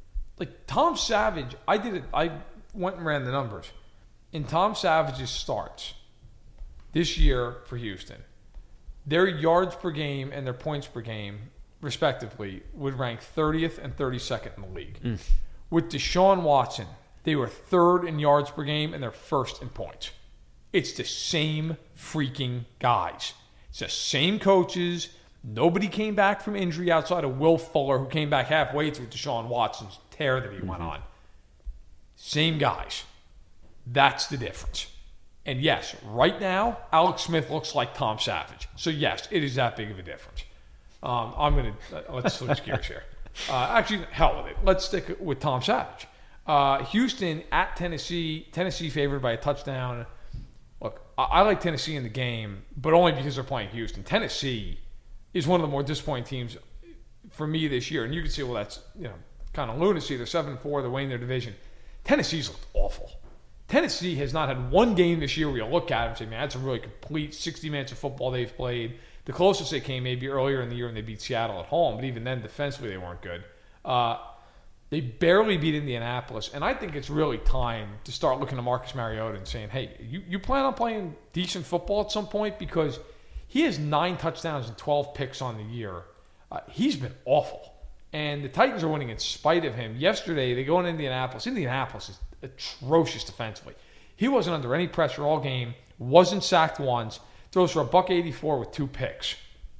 S1: Tom Savage, I went and ran the numbers. In Tom Savage's starts this year for Houston, their yards per game and their points per game, respectively, would rank 30th and 32nd in the league. With Deshaun Watson, they were 3rd in yards per game and they're 1st in points. It's the same freaking guys. It's the same coaches. Nobody came back from injury outside of Will Fuller, who came back halfway through Deshaun Watson's tear that he went on. Same guys. That's the difference. And yes, right now, Alex Smith looks like Tom Savage. So yes, it is that big of a difference. Let's switch gears here. Actually, hell with it. Let's stick with Tom Savage. Houston at Tennessee. Tennessee favored by a touchdown. Look, I like Tennessee in the game, but only because they're playing Houston. Tennessee is one of the more disappointing teams for me this year. And you can say, well, that's kind of lunacy. They're 7-4. They're winning their division. Tennessee's looked awful. Tennessee has not had one game this year where you look at it and say, man, that's a really complete 60 minutes of football they've played. The closest they came maybe earlier in the year when they beat Seattle at home, but even then defensively they weren't good. They barely beat Indianapolis, and I think it's really time to start looking at Marcus Mariota and saying, hey, you plan on playing decent football at some point? Because he has 9 touchdowns and 12 picks on the year. He's been awful, and the Titans are winning in spite of him. Yesterday, they go in Indianapolis. Indianapolis is atrocious defensively. He wasn't under any pressure all game, wasn't sacked once, throws for $184 with 2 picks.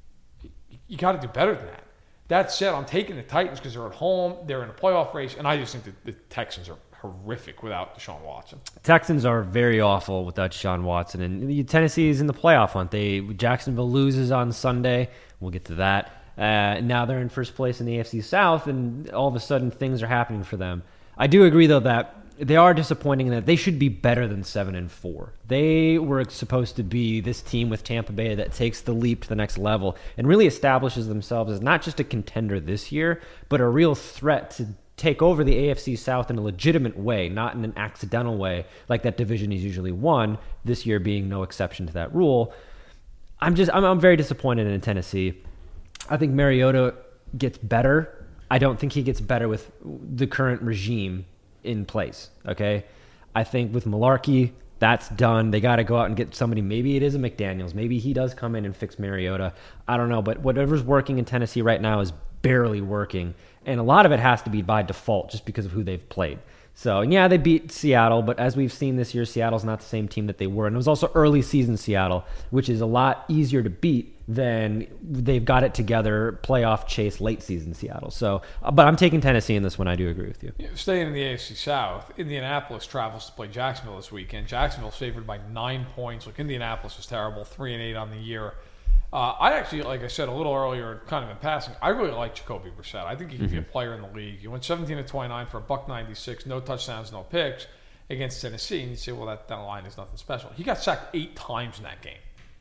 S1: You got to do better than that. That said, I'm taking the Titans because they're at home, they're in a playoff race, and I just think that the Texans are horrific without Deshaun Watson.
S2: Texans are very awful without Deshaun Watson, and Tennessee is in the playoff hunt. Jacksonville loses on Sunday. We'll get to that. Now they're in first place in the AFC South, and all of a sudden things are happening for them. I do agree, though, that they are disappointing in that they should be better than 7-4. They were supposed to be this team with Tampa Bay that takes the leap to the next level and really establishes themselves as not just a contender this year, but a real threat to take over the AFC South in a legitimate way, not in an accidental way like that division is usually won, this year being no exception to that rule. I'm very disappointed in Tennessee. I think Mariota gets better. I don't think he gets better with the current regime in place, okay? I think with Malarkey, that's done. They got to go out and get somebody. Maybe it is a McDaniels. Maybe he does come in and fix Mariota. I don't know, but whatever's working in Tennessee right now is barely working, and a lot of it has to be by default just because of who they've played. So, and yeah, they beat Seattle, but as we've seen this year, Seattle's not the same team that they were. And it was also early season Seattle, which is a lot easier to beat than they've got it together, playoff chase, late season Seattle. So, but I'm taking Tennessee in this one. I do agree with you.
S1: Staying in the AFC South, Indianapolis travels to play Jacksonville this weekend. Jacksonville's favored by 9 points. Look, Indianapolis is terrible, 3-8 on the year. I actually, like I said a little earlier, kind of in passing, I really like Jacoby Brissett. I think he can be a player in the league. He went 17-29 for $196, no touchdowns, no picks against Tennessee. And you say, well, that line is nothing special. He got sacked 8 times in that game.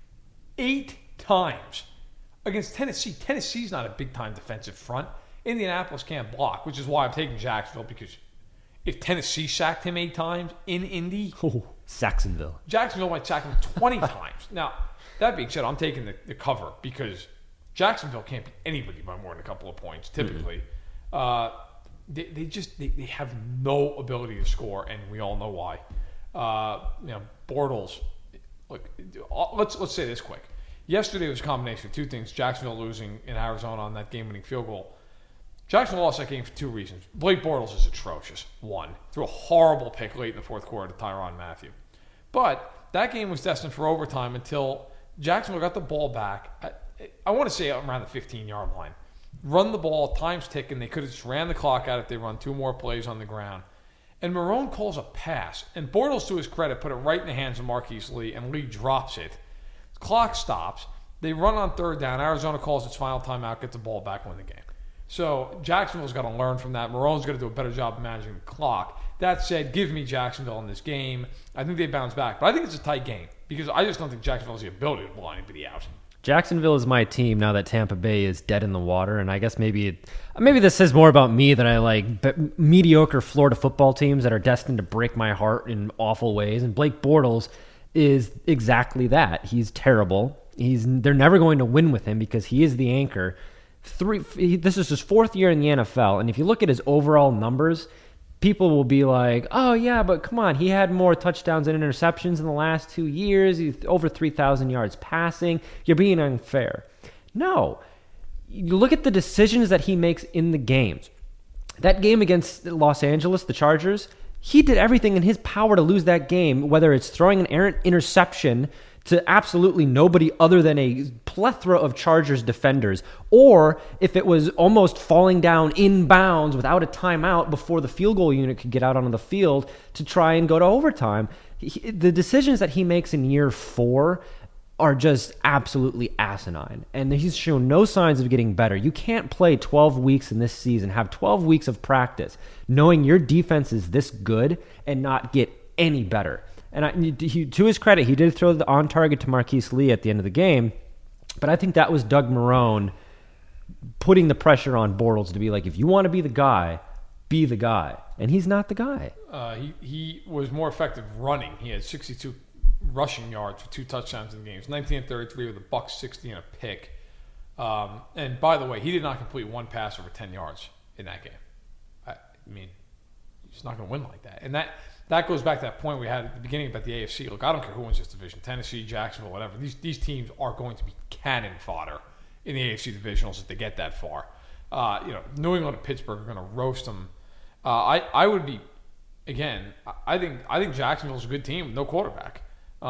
S1: 8 times against Tennessee. Tennessee's not a big-time defensive front. Indianapolis can't block, which is why I'm taking Jacksonville, because if Tennessee sacked him 8 times in Indy,
S2: Saxonville.
S1: Jacksonville might sack him 20 times. Now, that being said, I'm taking the cover because Jacksonville can't beat anybody by more than a couple of points, typically. They have no ability to score, and we all know why. Bortles, look, let's say this quick. Yesterday was a combination of 2 things. Jacksonville losing in Arizona on that game-winning field goal. Jacksonville lost that game for 2 reasons. Blake Bortles is atrocious. 1, threw a horrible pick late in the fourth quarter to Tyrann Mathieu. But that game was destined for overtime until Jacksonville got the ball back. I want to say around the 15-yard line. Run the ball, time's ticking. They could have just ran the clock out if they run 2 more plays on the ground. And Marrone calls a pass. And Bortles, to his credit, put it right in the hands of Marquise Lee, and Lee drops it. The clock stops. They run on 3rd down. Arizona calls its final timeout, gets the ball back, win the game. So Jacksonville's got to learn from that. Marrone's got to do a better job of managing the clock. That said, give me Jacksonville in this game. I think they bounce back. But I think it's a tight game because I just don't think Jacksonville has the ability to blow anybody out.
S2: Jacksonville is my team now that Tampa Bay is dead in the water, and I guess maybe this says more about me that I like mediocre Florida football teams that are destined to break my heart in awful ways, and Blake Bortles is exactly that. He's terrible. They're never going to win with him because he is the anchor. This is his 4th year in the NFL, and if you look at his overall numbers, people will be like, oh, yeah, but come on. He had more touchdowns and interceptions in the last 2 years. He's over 3,000 yards passing. You're being unfair. No. You look at the decisions that he makes in the games. That game against Los Angeles, the Chargers, he did everything in his power to lose that game, whether it's throwing an errant interception to absolutely nobody other than a plethora of Chargers defenders, or if it was almost falling down inbounds without a timeout before the field goal unit could get out onto the field to try and go to overtime. The decisions that he makes in year 4 are just absolutely asinine, and he's shown no signs of getting better. You can't play 12 weeks in this season, have 12 weeks of practice, knowing your defense is this good and not get any better. And to his credit, he did throw the on target to Marquise Lee at the end of the game, but I think that was Doug Marrone putting the pressure on Bortles to be like, if you want to be the guy, be the guy. And he's not the guy.
S1: He was more effective running. He had 62 rushing yards for 2 touchdowns in the games, 19 and 33 with a buck 60 and a pick. And by the way, he did not complete one pass over 10 yards in that game. I mean, he's not going to win like that. And that goes back to that point we had at the beginning about the AFC. Look, I don't care who wins this division, Tennessee, Jacksonville, whatever. These teams are going to be cannon fodder in the AFC divisionals if they get that far. New England and Pittsburgh are going to roast them. I would be, again, I think Jacksonville's a good team with no quarterback.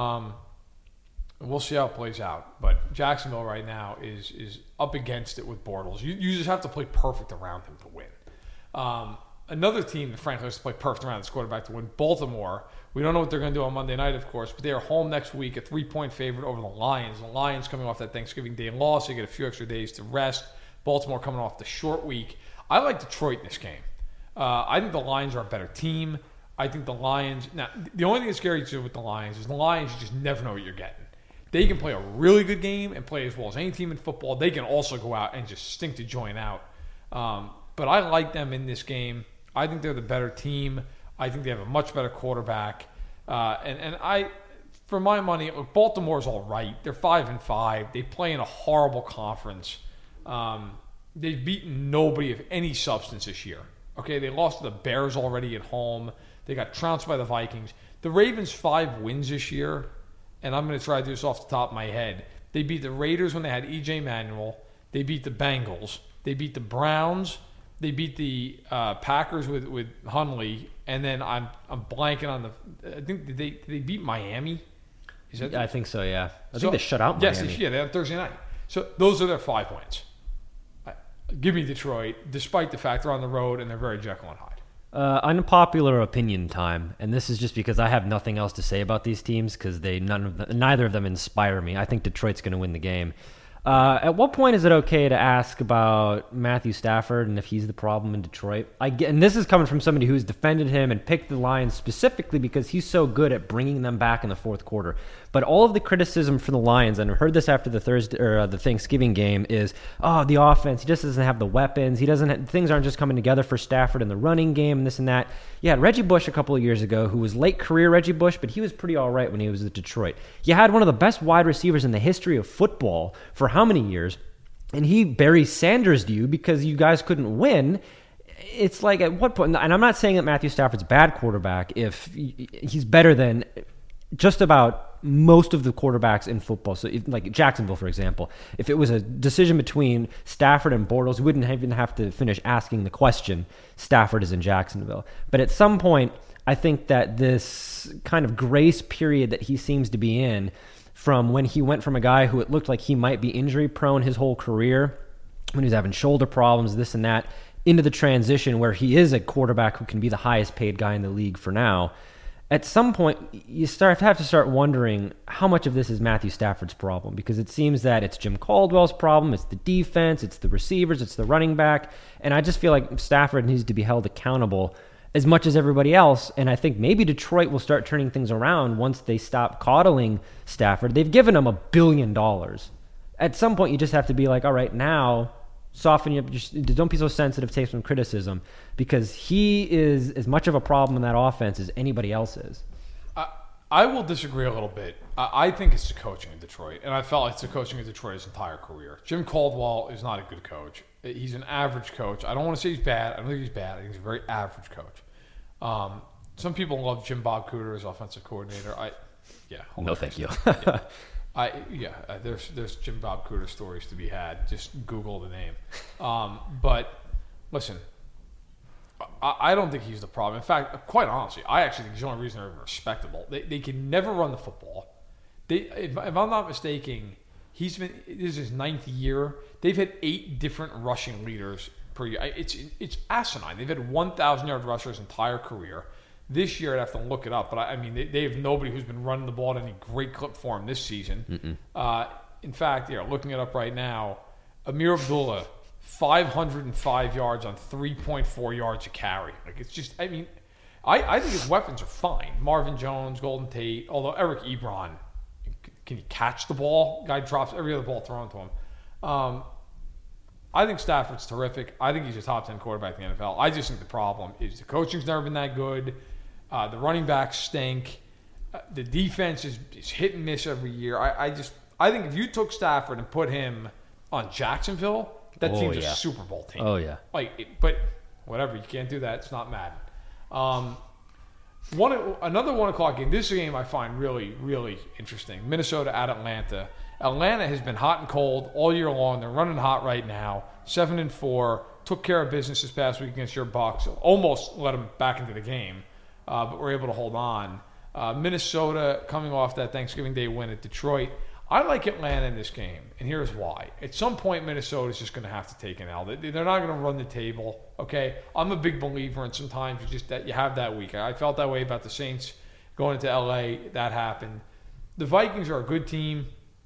S1: We'll see how it plays out. But Jacksonville right now is up against it with Bortles. You just have to play perfect around him to win. Another team that frankly has to play perfect around this quarterback to win, Baltimore. We don't know what they're going to do on Monday night, of course, but they are home next week, a 3-point favorite over the Lions. The Lions coming off that Thanksgiving Day loss, so you get a few extra days to rest. Baltimore coming off the short week. I like Detroit in this game. I think the Lions are a better team. I think the Lions... Now, the only thing that's scary to with the Lions is the Lions, you just never know what you're getting. They can play a really good game and play as well as any team in football. They can also go out and just stink to join out. But I like them in this game. I think they're the better team. I think they have a much better quarterback. And I, for my money, look, Baltimore's all right. They're 5-5. They play in a horrible conference. They've beaten nobody of any substance this year. Okay, they lost to the Bears already at home. They got trounced by the Vikings. The Ravens' 5 wins this year, and I'm going to try to do this off the top of my head. They beat the Raiders when they had E.J. Manuel. They beat the Bengals. They beat the Browns. They beat the Packers with Hundley, and then I'm blanking on the. I think they beat Miami.
S2: I think so. Yeah, I think they shut out Miami.
S1: Yes, they had Thursday night. So those are their 5 wins. Give me Detroit, despite the fact they're on the road and they're very Jekyll and Hyde.
S2: Unpopular opinion time, and this is just because I have nothing else to say about these teams because neither of them inspire me. I think Detroit's going to win the game. At what point is it okay to ask about Matthew Stafford and if he's the problem in Detroit? And this is coming from somebody who's defended him and picked the Lions specifically because he's so good at bringing them back in the fourth quarter. But all of the criticism for the Lions, and I heard this after the Thanksgiving game, is the offense. He just doesn't have the weapons. Things aren't just coming together for Stafford in the running game and this and that. You had Reggie Bush a couple of years ago, who was late career Reggie Bush, but he was pretty all right when he was at Detroit. You had one of the best wide receivers in the history of football for how many years, and he Barry Sanders you because you guys couldn't win. It's like, at what point, and I'm not saying that Matthew Stafford's a bad quarterback if he's better than just about most of the quarterbacks in football. So like Jacksonville, for example, if it was a decision between Stafford and Bortles, we wouldn't even have to finish asking the question, Stafford is in Jacksonville. But at some point, I think that this kind of grace period that he seems to be in, from when he went from a guy who it looked like he might be injury prone his whole career, when he was having shoulder problems, this and that, into the transition where he is a quarterback who can be the highest paid guy in the league for now. At some point, you have to start wondering how much of this is Matthew Stafford's problem, because it seems that it's Jim Caldwell's problem, it's the defense, it's the receivers, it's the running back, and I just feel like Stafford needs to be held accountable as much as everybody else, and I think maybe Detroit will start turning things around once they stop coddling Stafford. They've given him $1 billion. At some point, you just have to be like, all right, now soften you up. Just don't be so sensitive, take some criticism, because he is as much of a problem in that offense as anybody else is.
S1: I will disagree a little bit. I think it's the coaching in Detroit, and I felt like it's the coaching in Detroit his entire career. Jim Caldwell is not a good coach. He's an average coach. I don't want to say he's bad. I don't think he's bad. I think he's a very average coach. Some people love Jim Bob Cooter as offensive coordinator.
S2: No, thank you.
S1: There's Jim Bob Cooter stories to be had. Just Google the name. But listen, I don't think he's the problem. In fact, quite honestly, I actually think he's the only reason they're even respectable. They can never run the football. if I'm not mistaken, this is his 9th year. They've had 8 different rushing leaders per year. It's asinine. They've had 1,000-yard rushers entire career. This year, I'd have to look it up, but I mean, they have nobody who's been running the ball at any great clip for him this season. In fact, looking it up right now, Amir Abdullah, 505 yards on 3.4 yards a carry. Like, it's just, I mean, I think his weapons are fine. Marvin Jones, Golden Tate, although Eric Ebron, can he catch the ball? Guy drops every other ball thrown to him. I think Stafford's terrific. I think he's a top 10 quarterback in the NFL. I just think the problem is the coaching's never been that good. The running backs stink. The defense is hit and miss every year. I think if you took Stafford and put him on Jacksonville, that team's a Super Bowl team.
S2: Oh, yeah.
S1: But whatever, you can't do that. It's not Madden. Another 1 o'clock game. This is a game I find really, really interesting. Minnesota at Atlanta. Atlanta has been hot and cold all year long. They're running hot right now. 7-4. Took care of business this past week against your Bucs. Almost let them back into the game, but were able to hold on. Minnesota coming off that Thanksgiving Day win at Detroit. I like Atlanta in this game, and here's why. At some point, Minnesota's just going to have to take an L. They're not going to run the table, okay? I'm a big believer in sometimes you have that week. I felt that way about the Saints going into L.A. That happened. The Vikings are a good team,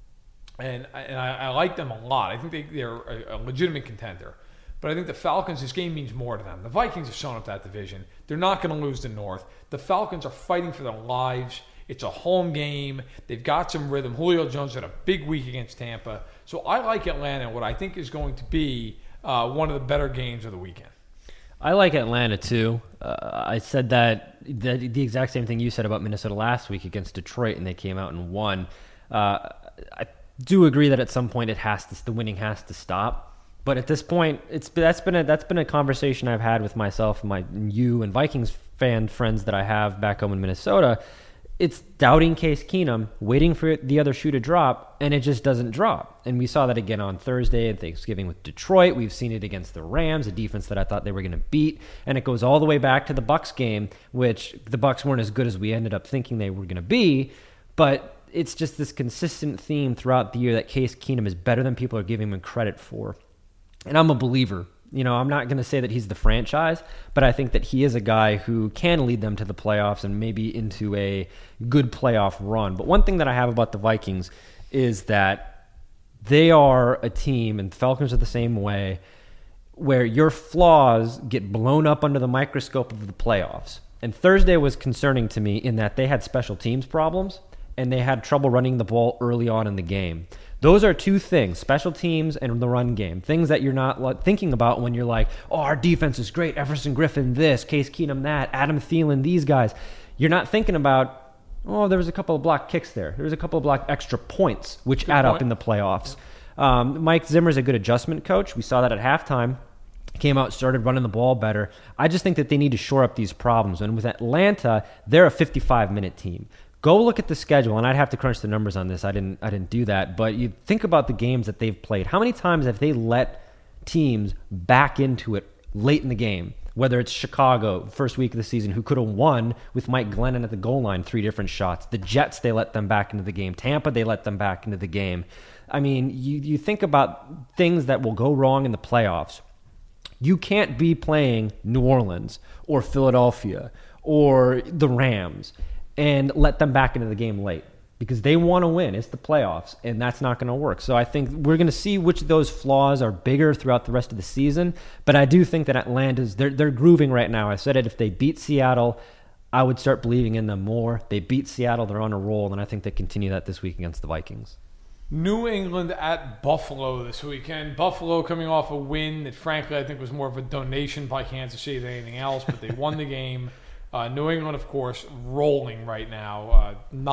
S1: and I like them a lot. I think they're a legitimate contender. But I think the Falcons, this game means more to them. The Vikings have shown up that division. They're not going to lose the North. The Falcons are fighting for their lives. It's a home game. They've got some rhythm. Julio Jones had a big week against Tampa. So I like Atlanta, what I think is going to be one of the better games of the weekend.
S2: I like Atlanta, too. I said that the exact same thing you said about Minnesota last week against Detroit, and they came out and won. I do agree that at some point the winning has to stop. But at this point, that's been a conversation I've had with myself and you and Vikings fan friends that I have back home in Minnesota. It's doubting Case Keenum, waiting for the other shoe to drop, and it just doesn't drop. And we saw that again on Thursday and Thanksgiving with Detroit. We've seen it against the Rams, a defense that I thought they were going to beat. And it goes all the way back to the Bucs game, which the Bucs weren't as good as we ended up thinking they were going to be. But it's just this consistent theme throughout the year that Case Keenum is better than people are giving him credit for. And I'm a believer. I'm not going to say that he's the franchise, but I think that he is a guy who can lead them to the playoffs and maybe into a good playoff run. But one thing that I have about the Vikings is that they are a team, and the Falcons are the same way, where your flaws get blown up under the microscope of the playoffs. And Thursday was concerning to me in that they had special teams problems, and they had trouble running the ball early on in the game. Those are two things, special teams and the run game, things that you're not thinking about when you're like, oh, our defense is great, Everson Griffin this, Case Keenum that, Adam Thielen, these guys. You're not thinking about, oh, there was a couple of block kicks there. There was a couple of block extra points, which add up in the playoffs. Mike Zimmer's a good adjustment coach. We saw that at halftime. Came out, started running the ball better. I just think that they need to shore up these problems. And with Atlanta, they're a 55-minute team. Go look at the schedule, and I'd have to crunch the numbers on this. I didn't do that, but you think about the games that they've played. How many times have they let teams back into it late in the game? Whether it's Chicago, first week of the season, who could have won with Mike Glennon at the goal line, 3 different shots. The Jets, they let them back into the game. Tampa, they let them back into the game. I mean, you think about things that will go wrong in the playoffs. You can't be playing New Orleans or Philadelphia or the Rams and let them back into the game late because they want to win. It's the playoffs, and that's not going to work. So I think we're going to see which of those flaws are bigger throughout the rest of the season. But I do think that Atlanta's they're grooving right now. I said it, if they beat Seattle, I would start believing in them more. They beat Seattle, they're on a roll, and I think they continue that this week against the Vikings.
S1: New England at Buffalo this weekend. Buffalo coming off a win that, frankly, I think was more of a donation by Kansas City than anything else, but they won the game. New England, of course, rolling right now.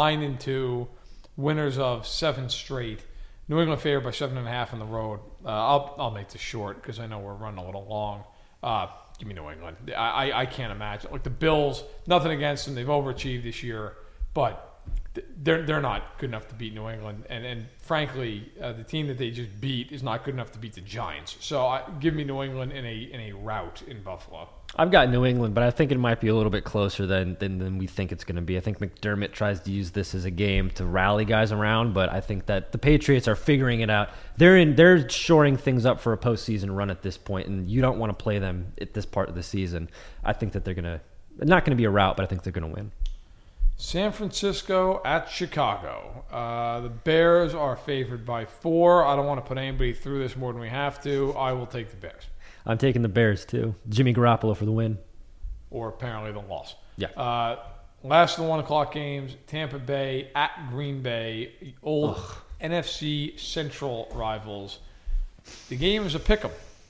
S1: 9-2, winners of 7 straight. New England favored by 7.5 on the road. I'll make this short because I know we're running a little long. Give me New England. I can't imagine. Like the Bills, nothing against them. They've overachieved this year, but they're not good enough to beat New England. And frankly, the team that they just beat is not good enough to beat the Giants. So give me New England in a rout in Buffalo.
S2: I've got New England, but I think it might be a little bit closer than we think it's going to be. I think McDermott tries to use this as a game to rally guys around, but I think that the Patriots are figuring it out. They're shoring things up for a postseason run at this point, and you don't want to play them at this part of the season. I think that they're not going to be a rout, but I think they're going to win.
S1: San Francisco at Chicago. The Bears are favored by 4. I don't want to put anybody through this more than we have to. I will take the Bears.
S2: I'm taking the Bears, too. Jimmy Garoppolo for the win.
S1: Or apparently the loss.
S2: Yeah.
S1: Last of the 1 o'clock games, Tampa Bay at Green Bay, old NFC Central rivals. The game is a pick'em.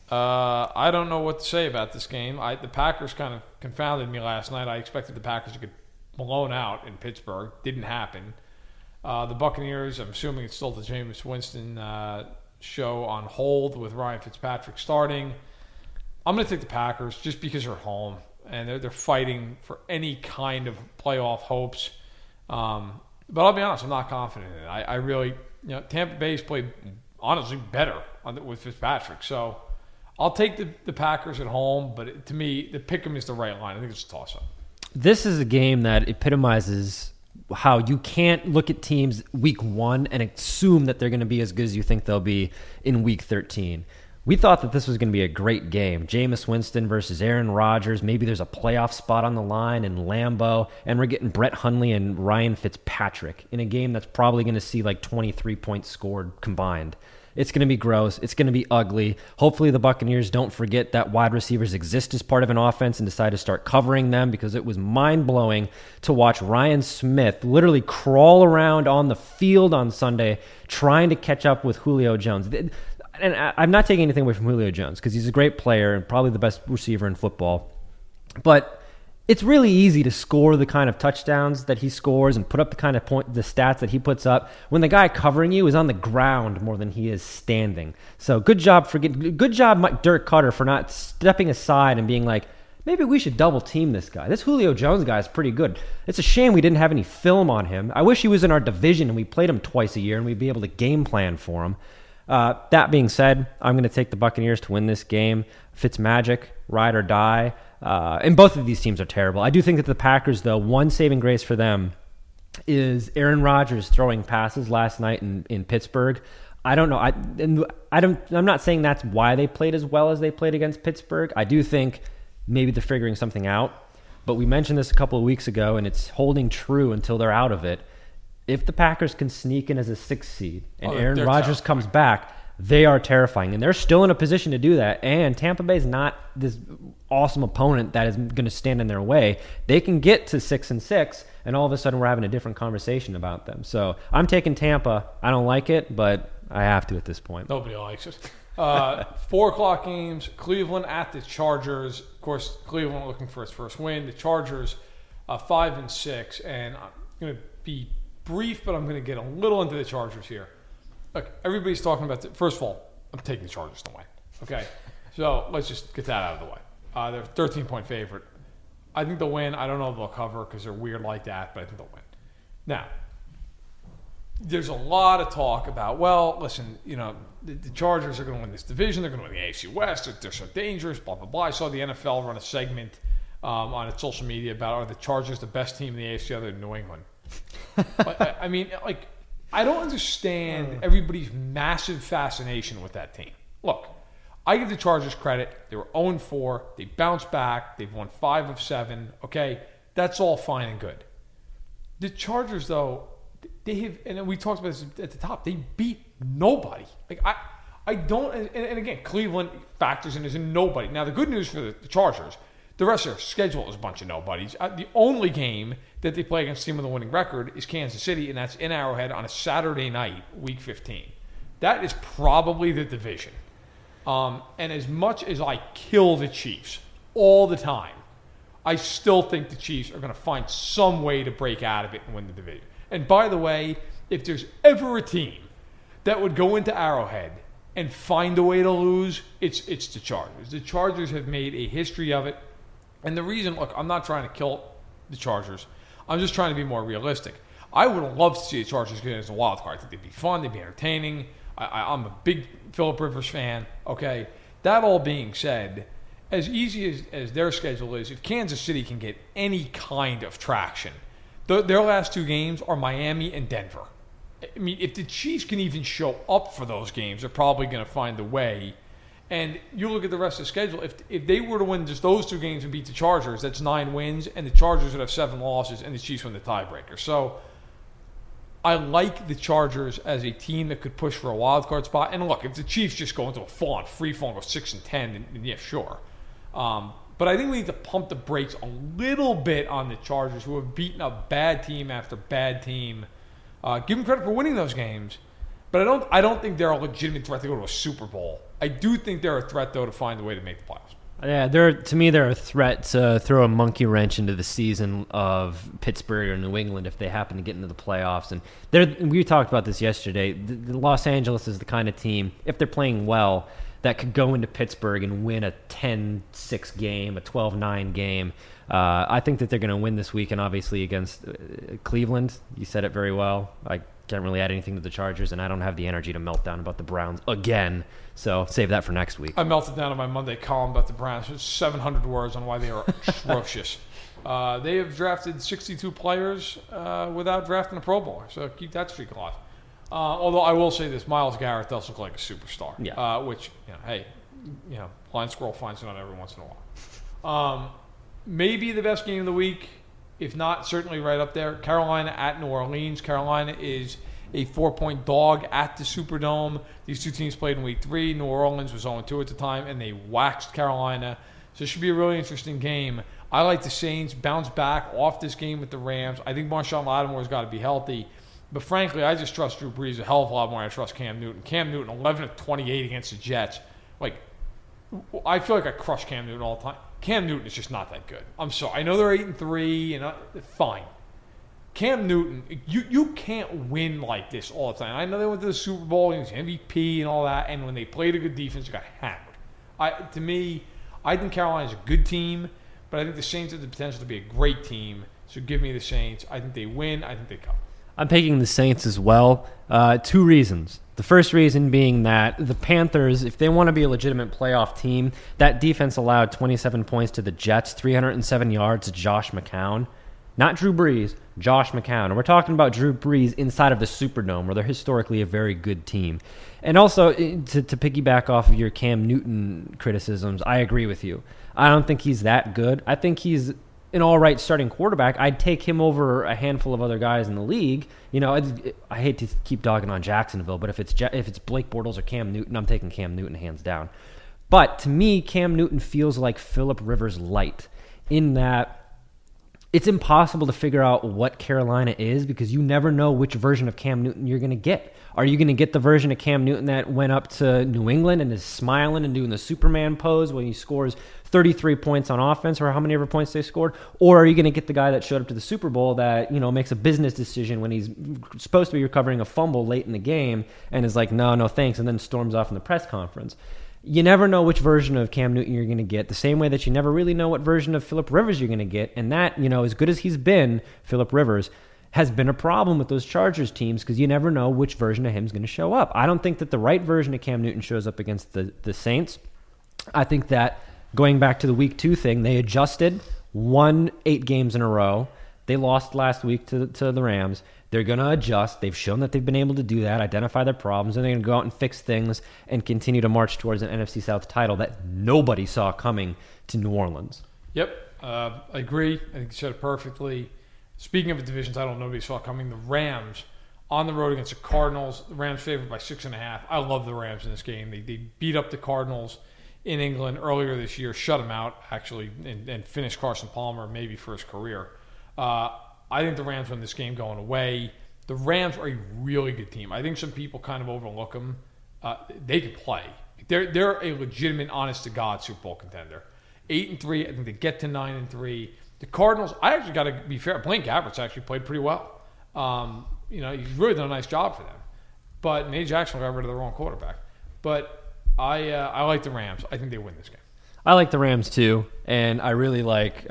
S1: I don't know what to say about this game. The Packers kind of confounded me last night. I expected the Packers to get blown out in Pittsburgh. Didn't happen. The Buccaneers, I'm assuming it's still the Jameis Winston show on hold with Ryan Fitzpatrick starting. I'm going to take the Packers just because they're home and they're fighting for any kind of playoff hopes. But I'll be honest, I'm not confident in it. I really, Tampa Bay's played honestly better with Fitzpatrick. So I'll take the Packers at home, but to me, the pick'em is the right line. I think it's a toss-up.
S2: This is a game that epitomizes how you can't look at teams week 1 and assume that they're going to be as good as you think they'll be in week 13. We thought that this was going to be a great game. Jameis Winston versus Aaron Rodgers. Maybe there's a playoff spot on the line in Lambeau. And we're getting Brett Hundley and Ryan Fitzpatrick in a game that's probably going to see like 23 points scored combined. It's going to be gross. It's going to be ugly. Hopefully the Buccaneers don't forget that wide receivers exist as part of an offense and decide to start covering them, because it was mind-blowing to watch Ryan Smith literally crawl around on the field on Sunday trying to catch up with Julio Jones. And I'm not taking anything away from Julio Jones because he's a great player and probably the best receiver in football. But it's really easy to score the kind of touchdowns that he scores and put up the kind of the stats that he puts up when the guy covering you is on the ground more than he is standing. So good job, Dirk Cutter, for not stepping aside and being like, maybe we should double team this guy. This Julio Jones guy is pretty good. It's a shame we didn't have any film on him. I wish he was in our division and we played him twice a year and we'd be able to game plan for him. That being said, I'm going to take the Buccaneers to win this game. Fitzmagic, ride or die. And both of these teams are terrible. I do think that the Packers, though, one saving grace for them is Aaron Rodgers throwing passes last night in Pittsburgh. I don't know. I'm not saying that's why they played as well as they played against Pittsburgh. I do think maybe they're figuring something out. But we mentioned this a couple of weeks ago, and it's holding true until they're out of it. If the Packers can sneak in as a 6th seed and Aaron Rodgers comes back, they are terrifying. And they're still in a position to do that. And Tampa Bay is not this awesome opponent that is going to stand in their way. They can get to 6-6, and all of a sudden we're having a different conversation about them. So I'm taking Tampa. I don't like it, but I have to at this point.
S1: Nobody likes it. 4 o'clock games, Cleveland at the Chargers. Of course, Cleveland looking for its first win. The Chargers 5-6, and I'm going to be brief, but I'm going to get a little into the Chargers here. Look, everybody's talking about first of all, I'm taking the Chargers to win. Okay? So let's just get that out of the way. They're a 13-point favorite. I think they'll win. I don't know if they'll cover because they're weird like that, but I think they'll win. Now, there's a lot of talk about, well, listen, the Chargers are going to win this division. They're going to win the AFC West. They're so dangerous, blah, blah, blah. I saw the NFL run a segment on its social media about, are the Chargers the best team in the AFC other than New England? I mean, I don't understand everybody's massive fascination with that team. Look, I give the Chargers credit. They were 0-4. They bounced back. They've won 5 of 7. Okay, that's all fine and good. The Chargers, though, they have, and we talked about this at the top, they beat nobody. I don't, and again, Cleveland factors in as a nobody. Now, the good news for the Chargers, the rest of their schedule is a bunch of nobodies. The only game that they play against a team with a winning record is Kansas City, and that's in Arrowhead on a Saturday night, Week 15. That is probably the division. And as much as I kill the Chiefs all the time, I still think the Chiefs are going to find some way to break out of it and win the division. And by the way, if there's ever a team that would go into Arrowhead and find a way to lose, it's the Chargers. The Chargers have made a history of it. And the reason, look, I'm not trying to kill the Chargers. I'm just trying to be more realistic. I would love to see the Chargers get as a wild card. I think they'd be fun. They'd be entertaining. I'm a big Phillip Rivers fan. Okay. That all being said, as easy as their schedule is, if Kansas City can get any kind of traction, their last 2 games are Miami and Denver. I mean, if the Chiefs can even show up for those games, they're probably going to find a way. And you look at the rest of the schedule, if they were to win just those 2 games and beat the Chargers, that's 9 wins, and the Chargers would have 7 losses, and the Chiefs win the tiebreaker. So I like the Chargers as a team that could push for a wild card spot. And look, if the Chiefs just go into a full-on free fall and go 6-10, then yeah, sure. But I think we need to pump the brakes a little bit on the Chargers, who have beaten up bad team after bad team. Give them credit for winning those games, but I don't think they're a legitimate threat to go to a Super Bowl. I do think they're a threat, though, to find a way to make the playoffs.
S2: Yeah, to me, they're a threat to throw a monkey wrench into the season of Pittsburgh or New England if they happen to get into the playoffs. And we talked about this yesterday. The Los Angeles is the kind of team, if they're playing well, that could go into Pittsburgh and win a 10-6 game, a 12-9 game. I think that they're going to win this weekend, obviously, against Cleveland. You said it very well. I can't really add anything to the Chargers, and I don't have the energy to melt down about the Browns again. So save that for next week.
S1: I melted down on my Monday column about the Browns. It's 700 words on why they are atrocious. They have drafted 62 players without drafting a Pro Bowler, so keep that streak alive. Although I will say this, Myles Garrett does look like a superstar.
S2: Yeah.
S1: Which, hey, blind squirrel finds it out every once in a while. Maybe the best game of the week, if not, certainly right up there. Carolina at New Orleans. Carolina is a 4-point dog at the Superdome. These 2 teams played in Week 3. New Orleans was 0-2 at the time, and they waxed Carolina. So it should be a really interesting game. I like the Saints bounce back off this game with the Rams. I think Marshawn Lattimore's got to be healthy. But frankly, I just trust Drew Brees a hell of a lot more than I trust Cam Newton. Cam Newton, 11 of 28 against the Jets. I feel like I crush Cam Newton all the time. Cam Newton is just not that good. I'm sorry. I know they're 8-3, and fine. Cam Newton, you can't win like this all the time. I know they went to the Super Bowl, and he was MVP and all that, and when they played a good defense, they got hammered. To me, I think Carolina's a good team, but I think the Saints have the potential to be a great team. So give me the Saints. I think they win. I think they cover.
S2: I'm picking the Saints as well. 2 reasons. The first reason being that the Panthers, if they want to be a legitimate playoff team, that defense allowed 27 points to the Jets, 307 yards to Josh McCown. Not Drew Brees, Josh McCown. And we're talking about Drew Brees inside of the Superdome, where they're historically a very good team. And also, to piggyback off of your Cam Newton criticisms, I agree with you. I don't think he's that good. I think he's an all-right starting quarterback. I'd take him over a handful of other guys in the league. I hate to keep dogging on Jacksonville, but if it's Blake Bortles or Cam Newton, I'm taking Cam Newton hands down. But to me, Cam Newton feels like Phillip Rivers light in that it's impossible to figure out what Carolina is because you never know which version of Cam Newton you're going to get. Are you going to get the version of Cam Newton that went up to New England and is smiling and doing the Superman pose when he scores 33 points on offense or how many ever points they scored? Or are you going to get the guy that showed up to the Super Bowl that, makes a business decision when he's supposed to be recovering a fumble late in the game and is like, no, thanks, and then storms off in the press conference? You never know which version of Cam Newton you're going to get, the same way that you never really know what version of Phillip Rivers you're going to get. And that, as good as he's been, Phillip Rivers, has been a problem with those Chargers teams because you never know which version of him is going to show up. I don't think that the right version of Cam Newton shows up against the Saints. I think that going back to the Week 2 thing, they adjusted, won 8 games in a row. They lost last week to the Rams. They're going to adjust. They've shown that they've been able to do that, identify their problems, and they're going to go out and fix things and continue to march towards an NFC South title that nobody saw coming to New Orleans.
S1: Yep, I agree. I think you said it perfectly. Speaking of a division title nobody saw coming, the Rams on the road against the Cardinals. The Rams favored by 6.5. I love the Rams in this game. They beat up the Cardinals in England earlier this year, shut them out, actually, and finished Carson Palmer maybe for his career. I think the Rams win this game going away. The Rams are a really good team. I think some people kind of overlook them. They can play. They're a legitimate, honest-to-God Super Bowl contender. 8-3. I think they get to 9-3. The Cardinals, I actually got to be fair. Blaine Gabbert's actually played pretty well. He's really done a nice job for them. But Nate Jackson got rid of the wrong quarterback. But I like the Rams. I think they win this game.
S2: I like the Rams too, and I really like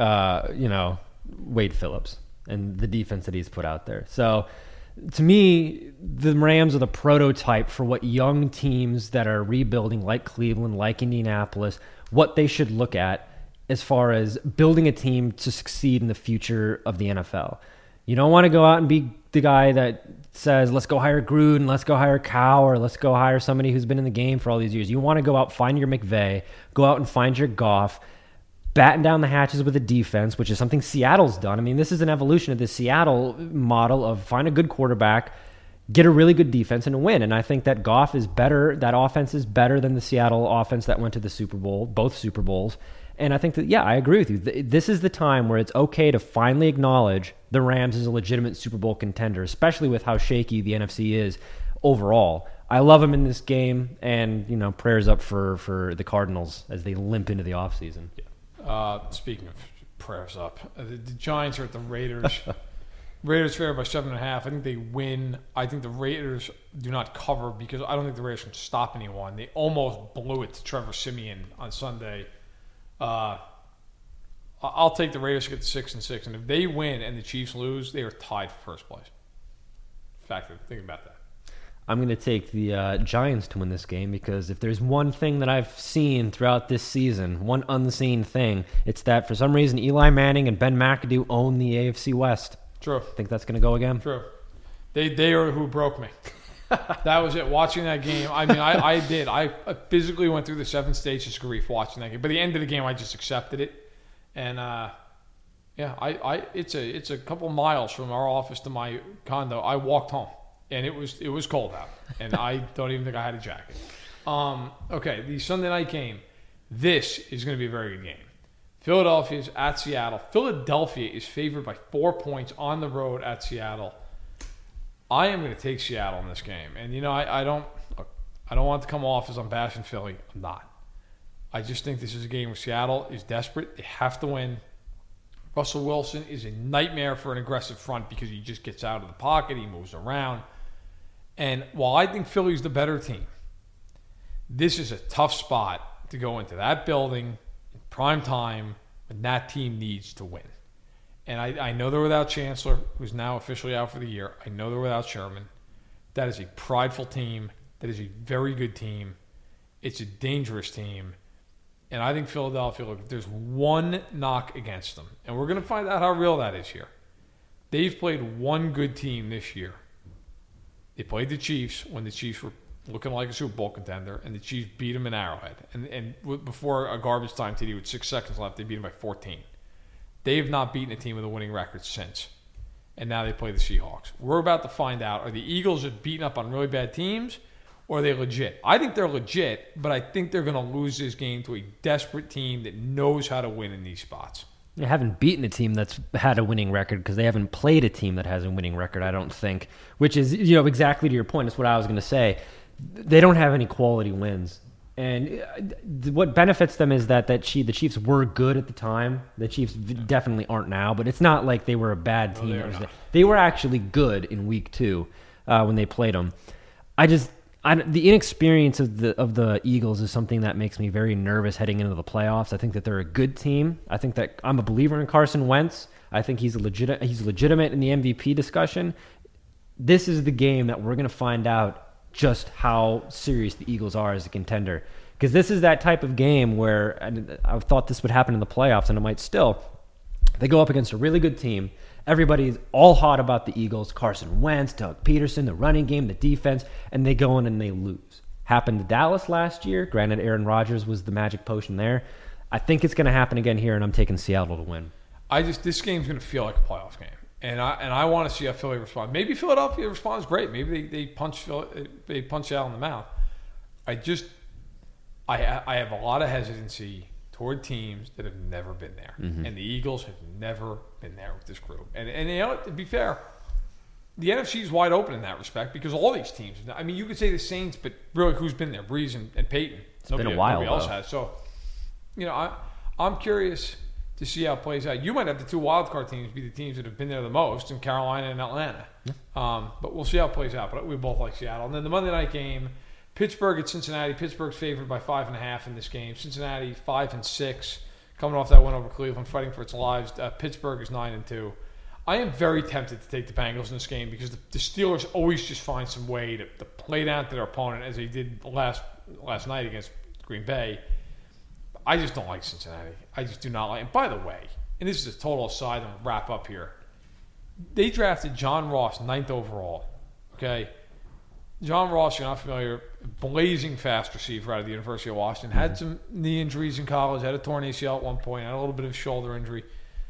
S2: Wade Phillips and the defense that he's put out there. So to me, the Rams are the prototype for what young teams that are rebuilding, like Cleveland, like Indianapolis, what they should look at as far as building a team to succeed in the future of the NFL. You don't want to go out and be the guy that says, let's go hire Gruden, let's go hire Cow, or let's go hire somebody who's been in the game for all these years. You want to go out, find your McVay, go out and find your Goff, batten down the hatches with a defense, which is something Seattle's done. I mean, this is an evolution of the Seattle model of find a good quarterback, get a really good defense, and win. And I think that Goff is better, that offense is better than the Seattle offense that went to the Super Bowl, both Super Bowls. And I think that, I agree with you. This is the time where it's okay to finally acknowledge the Rams as a legitimate Super Bowl contender, especially with how shaky the NFC is overall. I love them in this game, and, prayers up for the Cardinals as they limp into the offseason.
S1: Speaking of prayers up, the Giants are at the Raiders. Raiders favored by 7.5. I think they win. I think the Raiders do not cover because I don't think the Raiders can stop anyone. They almost blew it to Trevor Siemian on Sunday. I'll take the Raiders to get to 6-6, and if they win and the Chiefs lose, they are tied for first place. Think about that.
S2: I'm going to take the Giants to win this game because if there's one thing that I've seen throughout this season, one unseen thing, it's that for some reason Eli Manning and Ben McAdoo own the AFC West.
S1: True.
S2: Think that's going to go again?
S1: True. They are who broke me. That was it. Watching that game, I mean, I did. I physically went through the 7 stages of grief watching that game. By the end of the game, I just accepted it, and it's a couple miles from our office to my condo. I walked home, and it was cold out, and I don't even think I had a jacket. Okay, the Sunday night game. This is going to be a very good game. Philadelphia is at Seattle. Philadelphia is favored by 4 points on the road at Seattle. I am going to take Seattle in this game. And, I don't want it to come off as I'm bashing Philly. I'm not. I just think this is a game where Seattle is desperate. They have to win. Russell Wilson is a nightmare for an aggressive front because he just gets out of the pocket. He moves around. And while I think Philly's the better team, this is a tough spot to go into that building in prime time when that team needs to win. And I know they're without Chancellor, who's now officially out for the year. I know they're without Sherman. That is a prideful team. That is a very good team. It's a dangerous team. And I think Philadelphia, look, there's one knock against them. And we're going to find out how real that is here. They've played one good team this year. They played the Chiefs when the Chiefs were looking like a Super Bowl contender, and the Chiefs beat them in Arrowhead. And before a garbage time TD with 6 seconds left, they beat them by 14. They have not beaten a team with a winning record since. And now they play the Seahawks. We're about to find out, are the Eagles just beating up on really bad teams, or are they legit? I think they're legit, but I think they're going to lose this game to a desperate team that knows how to win in these spots.
S2: They haven't beaten a team that's had a winning record because they haven't played a team that has a winning record, I don't think, which is, exactly to your point. That's what I was going to say. They don't have any quality wins. And what benefits them is that the Chiefs were good at the time. The Chiefs definitely aren't now, but it's not like they were a bad team.
S1: No,
S2: they were actually good in week 2 when they played them. The inexperience of the Eagles is something that makes me very nervous heading into the playoffs. I think that they're a good team. I think that I'm a believer in Carson Wentz. I think he's legitimate in the MVP discussion. This is the game that we're going to find out just how serious the Eagles are as a contender. Because this is that type of game where I thought this would happen in the playoffs, and it might still. They go up against a really good team. Everybody's all hot about the Eagles. Carson Wentz, Doug Peterson, the running game, the defense, and they go in and they lose. Happened to Dallas last year. Granted, Aaron Rodgers was the magic potion there. I think it's going to happen again here, and I'm taking Seattle to win.
S1: This game's going to feel like a playoff game. And I want to see how Philly responds. Maybe Philadelphia responds great. Maybe they punch Seattle in the mouth. I have a lot of hesitancy toward teams that have never been there, and the Eagles have never been there with this group. And to be fair, the NFC is wide open in that respect because all these teams. I mean, you could say the Saints, but really, who's been there? Breeze and Peyton.
S2: It's been a while.
S1: Nobody else has. So, I'm curious to see how it plays out. You might have the 2 wildcard teams be the teams that have been there the most in Carolina and Atlanta. Yeah. But we'll see how it plays out. But we both like Seattle. And then the Monday night game, Pittsburgh at Cincinnati. Pittsburgh's favored by 5.5 in this game. Cincinnati 5-6, coming off that win over Cleveland, fighting for its lives. Pittsburgh is 9-2. I am very tempted to take the Bengals in this game because the Steelers always just find some way to play down to their opponent as they did last night against Green Bay. I just don't like Cincinnati. I just do not like. And by the way, and this is a total aside, and we'll wrap up here. They drafted John Ross 9th overall. Okay, John Ross, you're not familiar, blazing fast receiver out of the University of Washington. Had some knee injuries in college. Had a torn ACL at one point. Had a little bit of shoulder injury.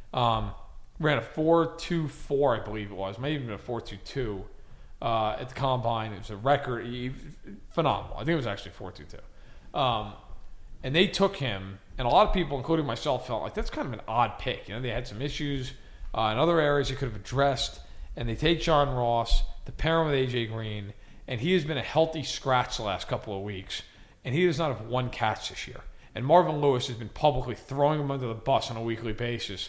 S1: Ran a 4.24, I believe it was. Maybe even a 4.22 at the combine. It was a record. Phenomenal. I think it was actually 4.22. And they took him, and a lot of people, including myself, felt like that's kind of an odd pick. You know, they had some issues in other areas they could have addressed, and they take John Ross to pair him with A.J. Green, and he has been a healthy scratch the last couple of weeks, and he does not have one catch this year. And Marvin Lewis has been publicly throwing him under the bus on a weekly basis.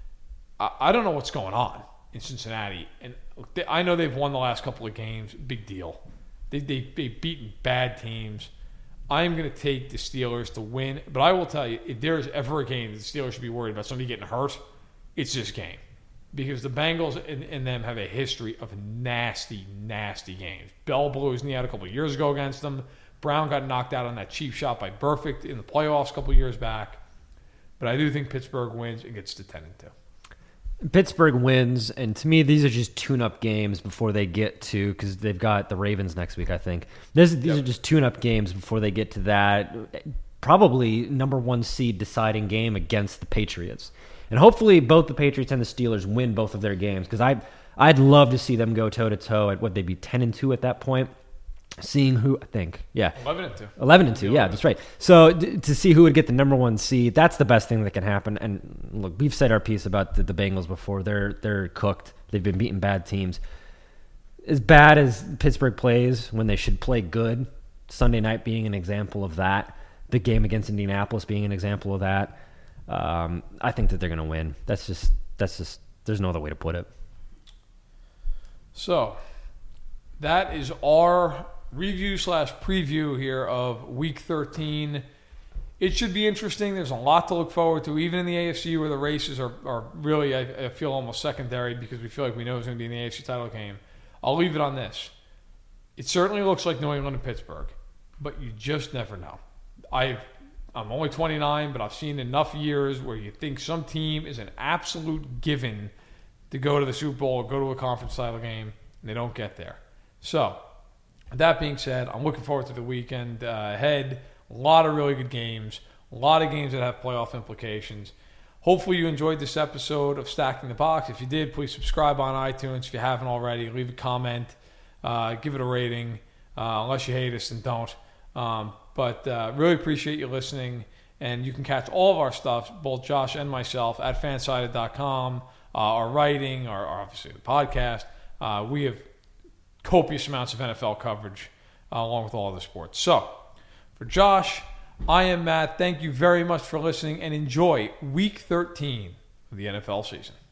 S1: I don't know what's going on in Cincinnati, and I know they've won the last couple of games. Big deal. They've beaten bad teams. I'm going to take the Steelers to win, but I will tell you, if there is ever a game that the Steelers should be worried about somebody getting hurt, it's this game. Because the Bengals and them have a history of nasty, nasty games. Bell blew his knee out a couple of years ago against them. Brown got knocked out on that cheap shot by Burfict in the playoffs a couple of years back. But I do think Pittsburgh wins and gets to 10-2.
S2: Pittsburgh wins, and to me, these are just tune-up games before they get to, because they've got the Ravens next week, I think. These are just tune-up games before they get to that probably number one seed deciding game against the Patriots. And hopefully both the Patriots and the Steelers win both of their games, because I'd love to see them go toe-to-toe at what they'd be 10-2 at that point. Seeing who, I think,
S1: 11-2.
S2: 11-2, yeah, that's right. So to see who would get the number one seed, that's the best thing that can happen. And look, we've said our piece about the Bengals before. They're cooked. They've been beating bad teams. As bad as Pittsburgh plays when they should play good, Sunday night being an example of that, the game against Indianapolis being an example of that, I think that they're going to win. That's just there's no other way to put it.
S1: So that is our review/preview here of Week 13. It should be interesting. There's a lot to look forward to, even in the AFC where the races are really, I feel, almost secondary because we feel like we know who's going to be in the AFC title game. I'll leave it on this. It certainly looks like New England and Pittsburgh, but you just never know. I'm only 29, but I've seen enough years where you think some team is an absolute given to go to the Super Bowl or go to a conference title game, and they don't get there. So, that being said, I'm looking forward to the weekend ahead. A lot of really good games. A lot of games that have playoff implications. Hopefully you enjoyed this episode of Stacking the Box. If you did, please subscribe on iTunes if you haven't already. Leave a comment. Give it a rating. Unless you hate us, then don't. But really appreciate you listening. And you can catch all of our stuff, both Josh and myself, at fansided.com. Our writing, our obviously the podcast. We have copious amounts of NFL coverage along with all other sports. So, for Josh, I am Matt. Thank you very much for listening and enjoy Week 13 of the NFL season.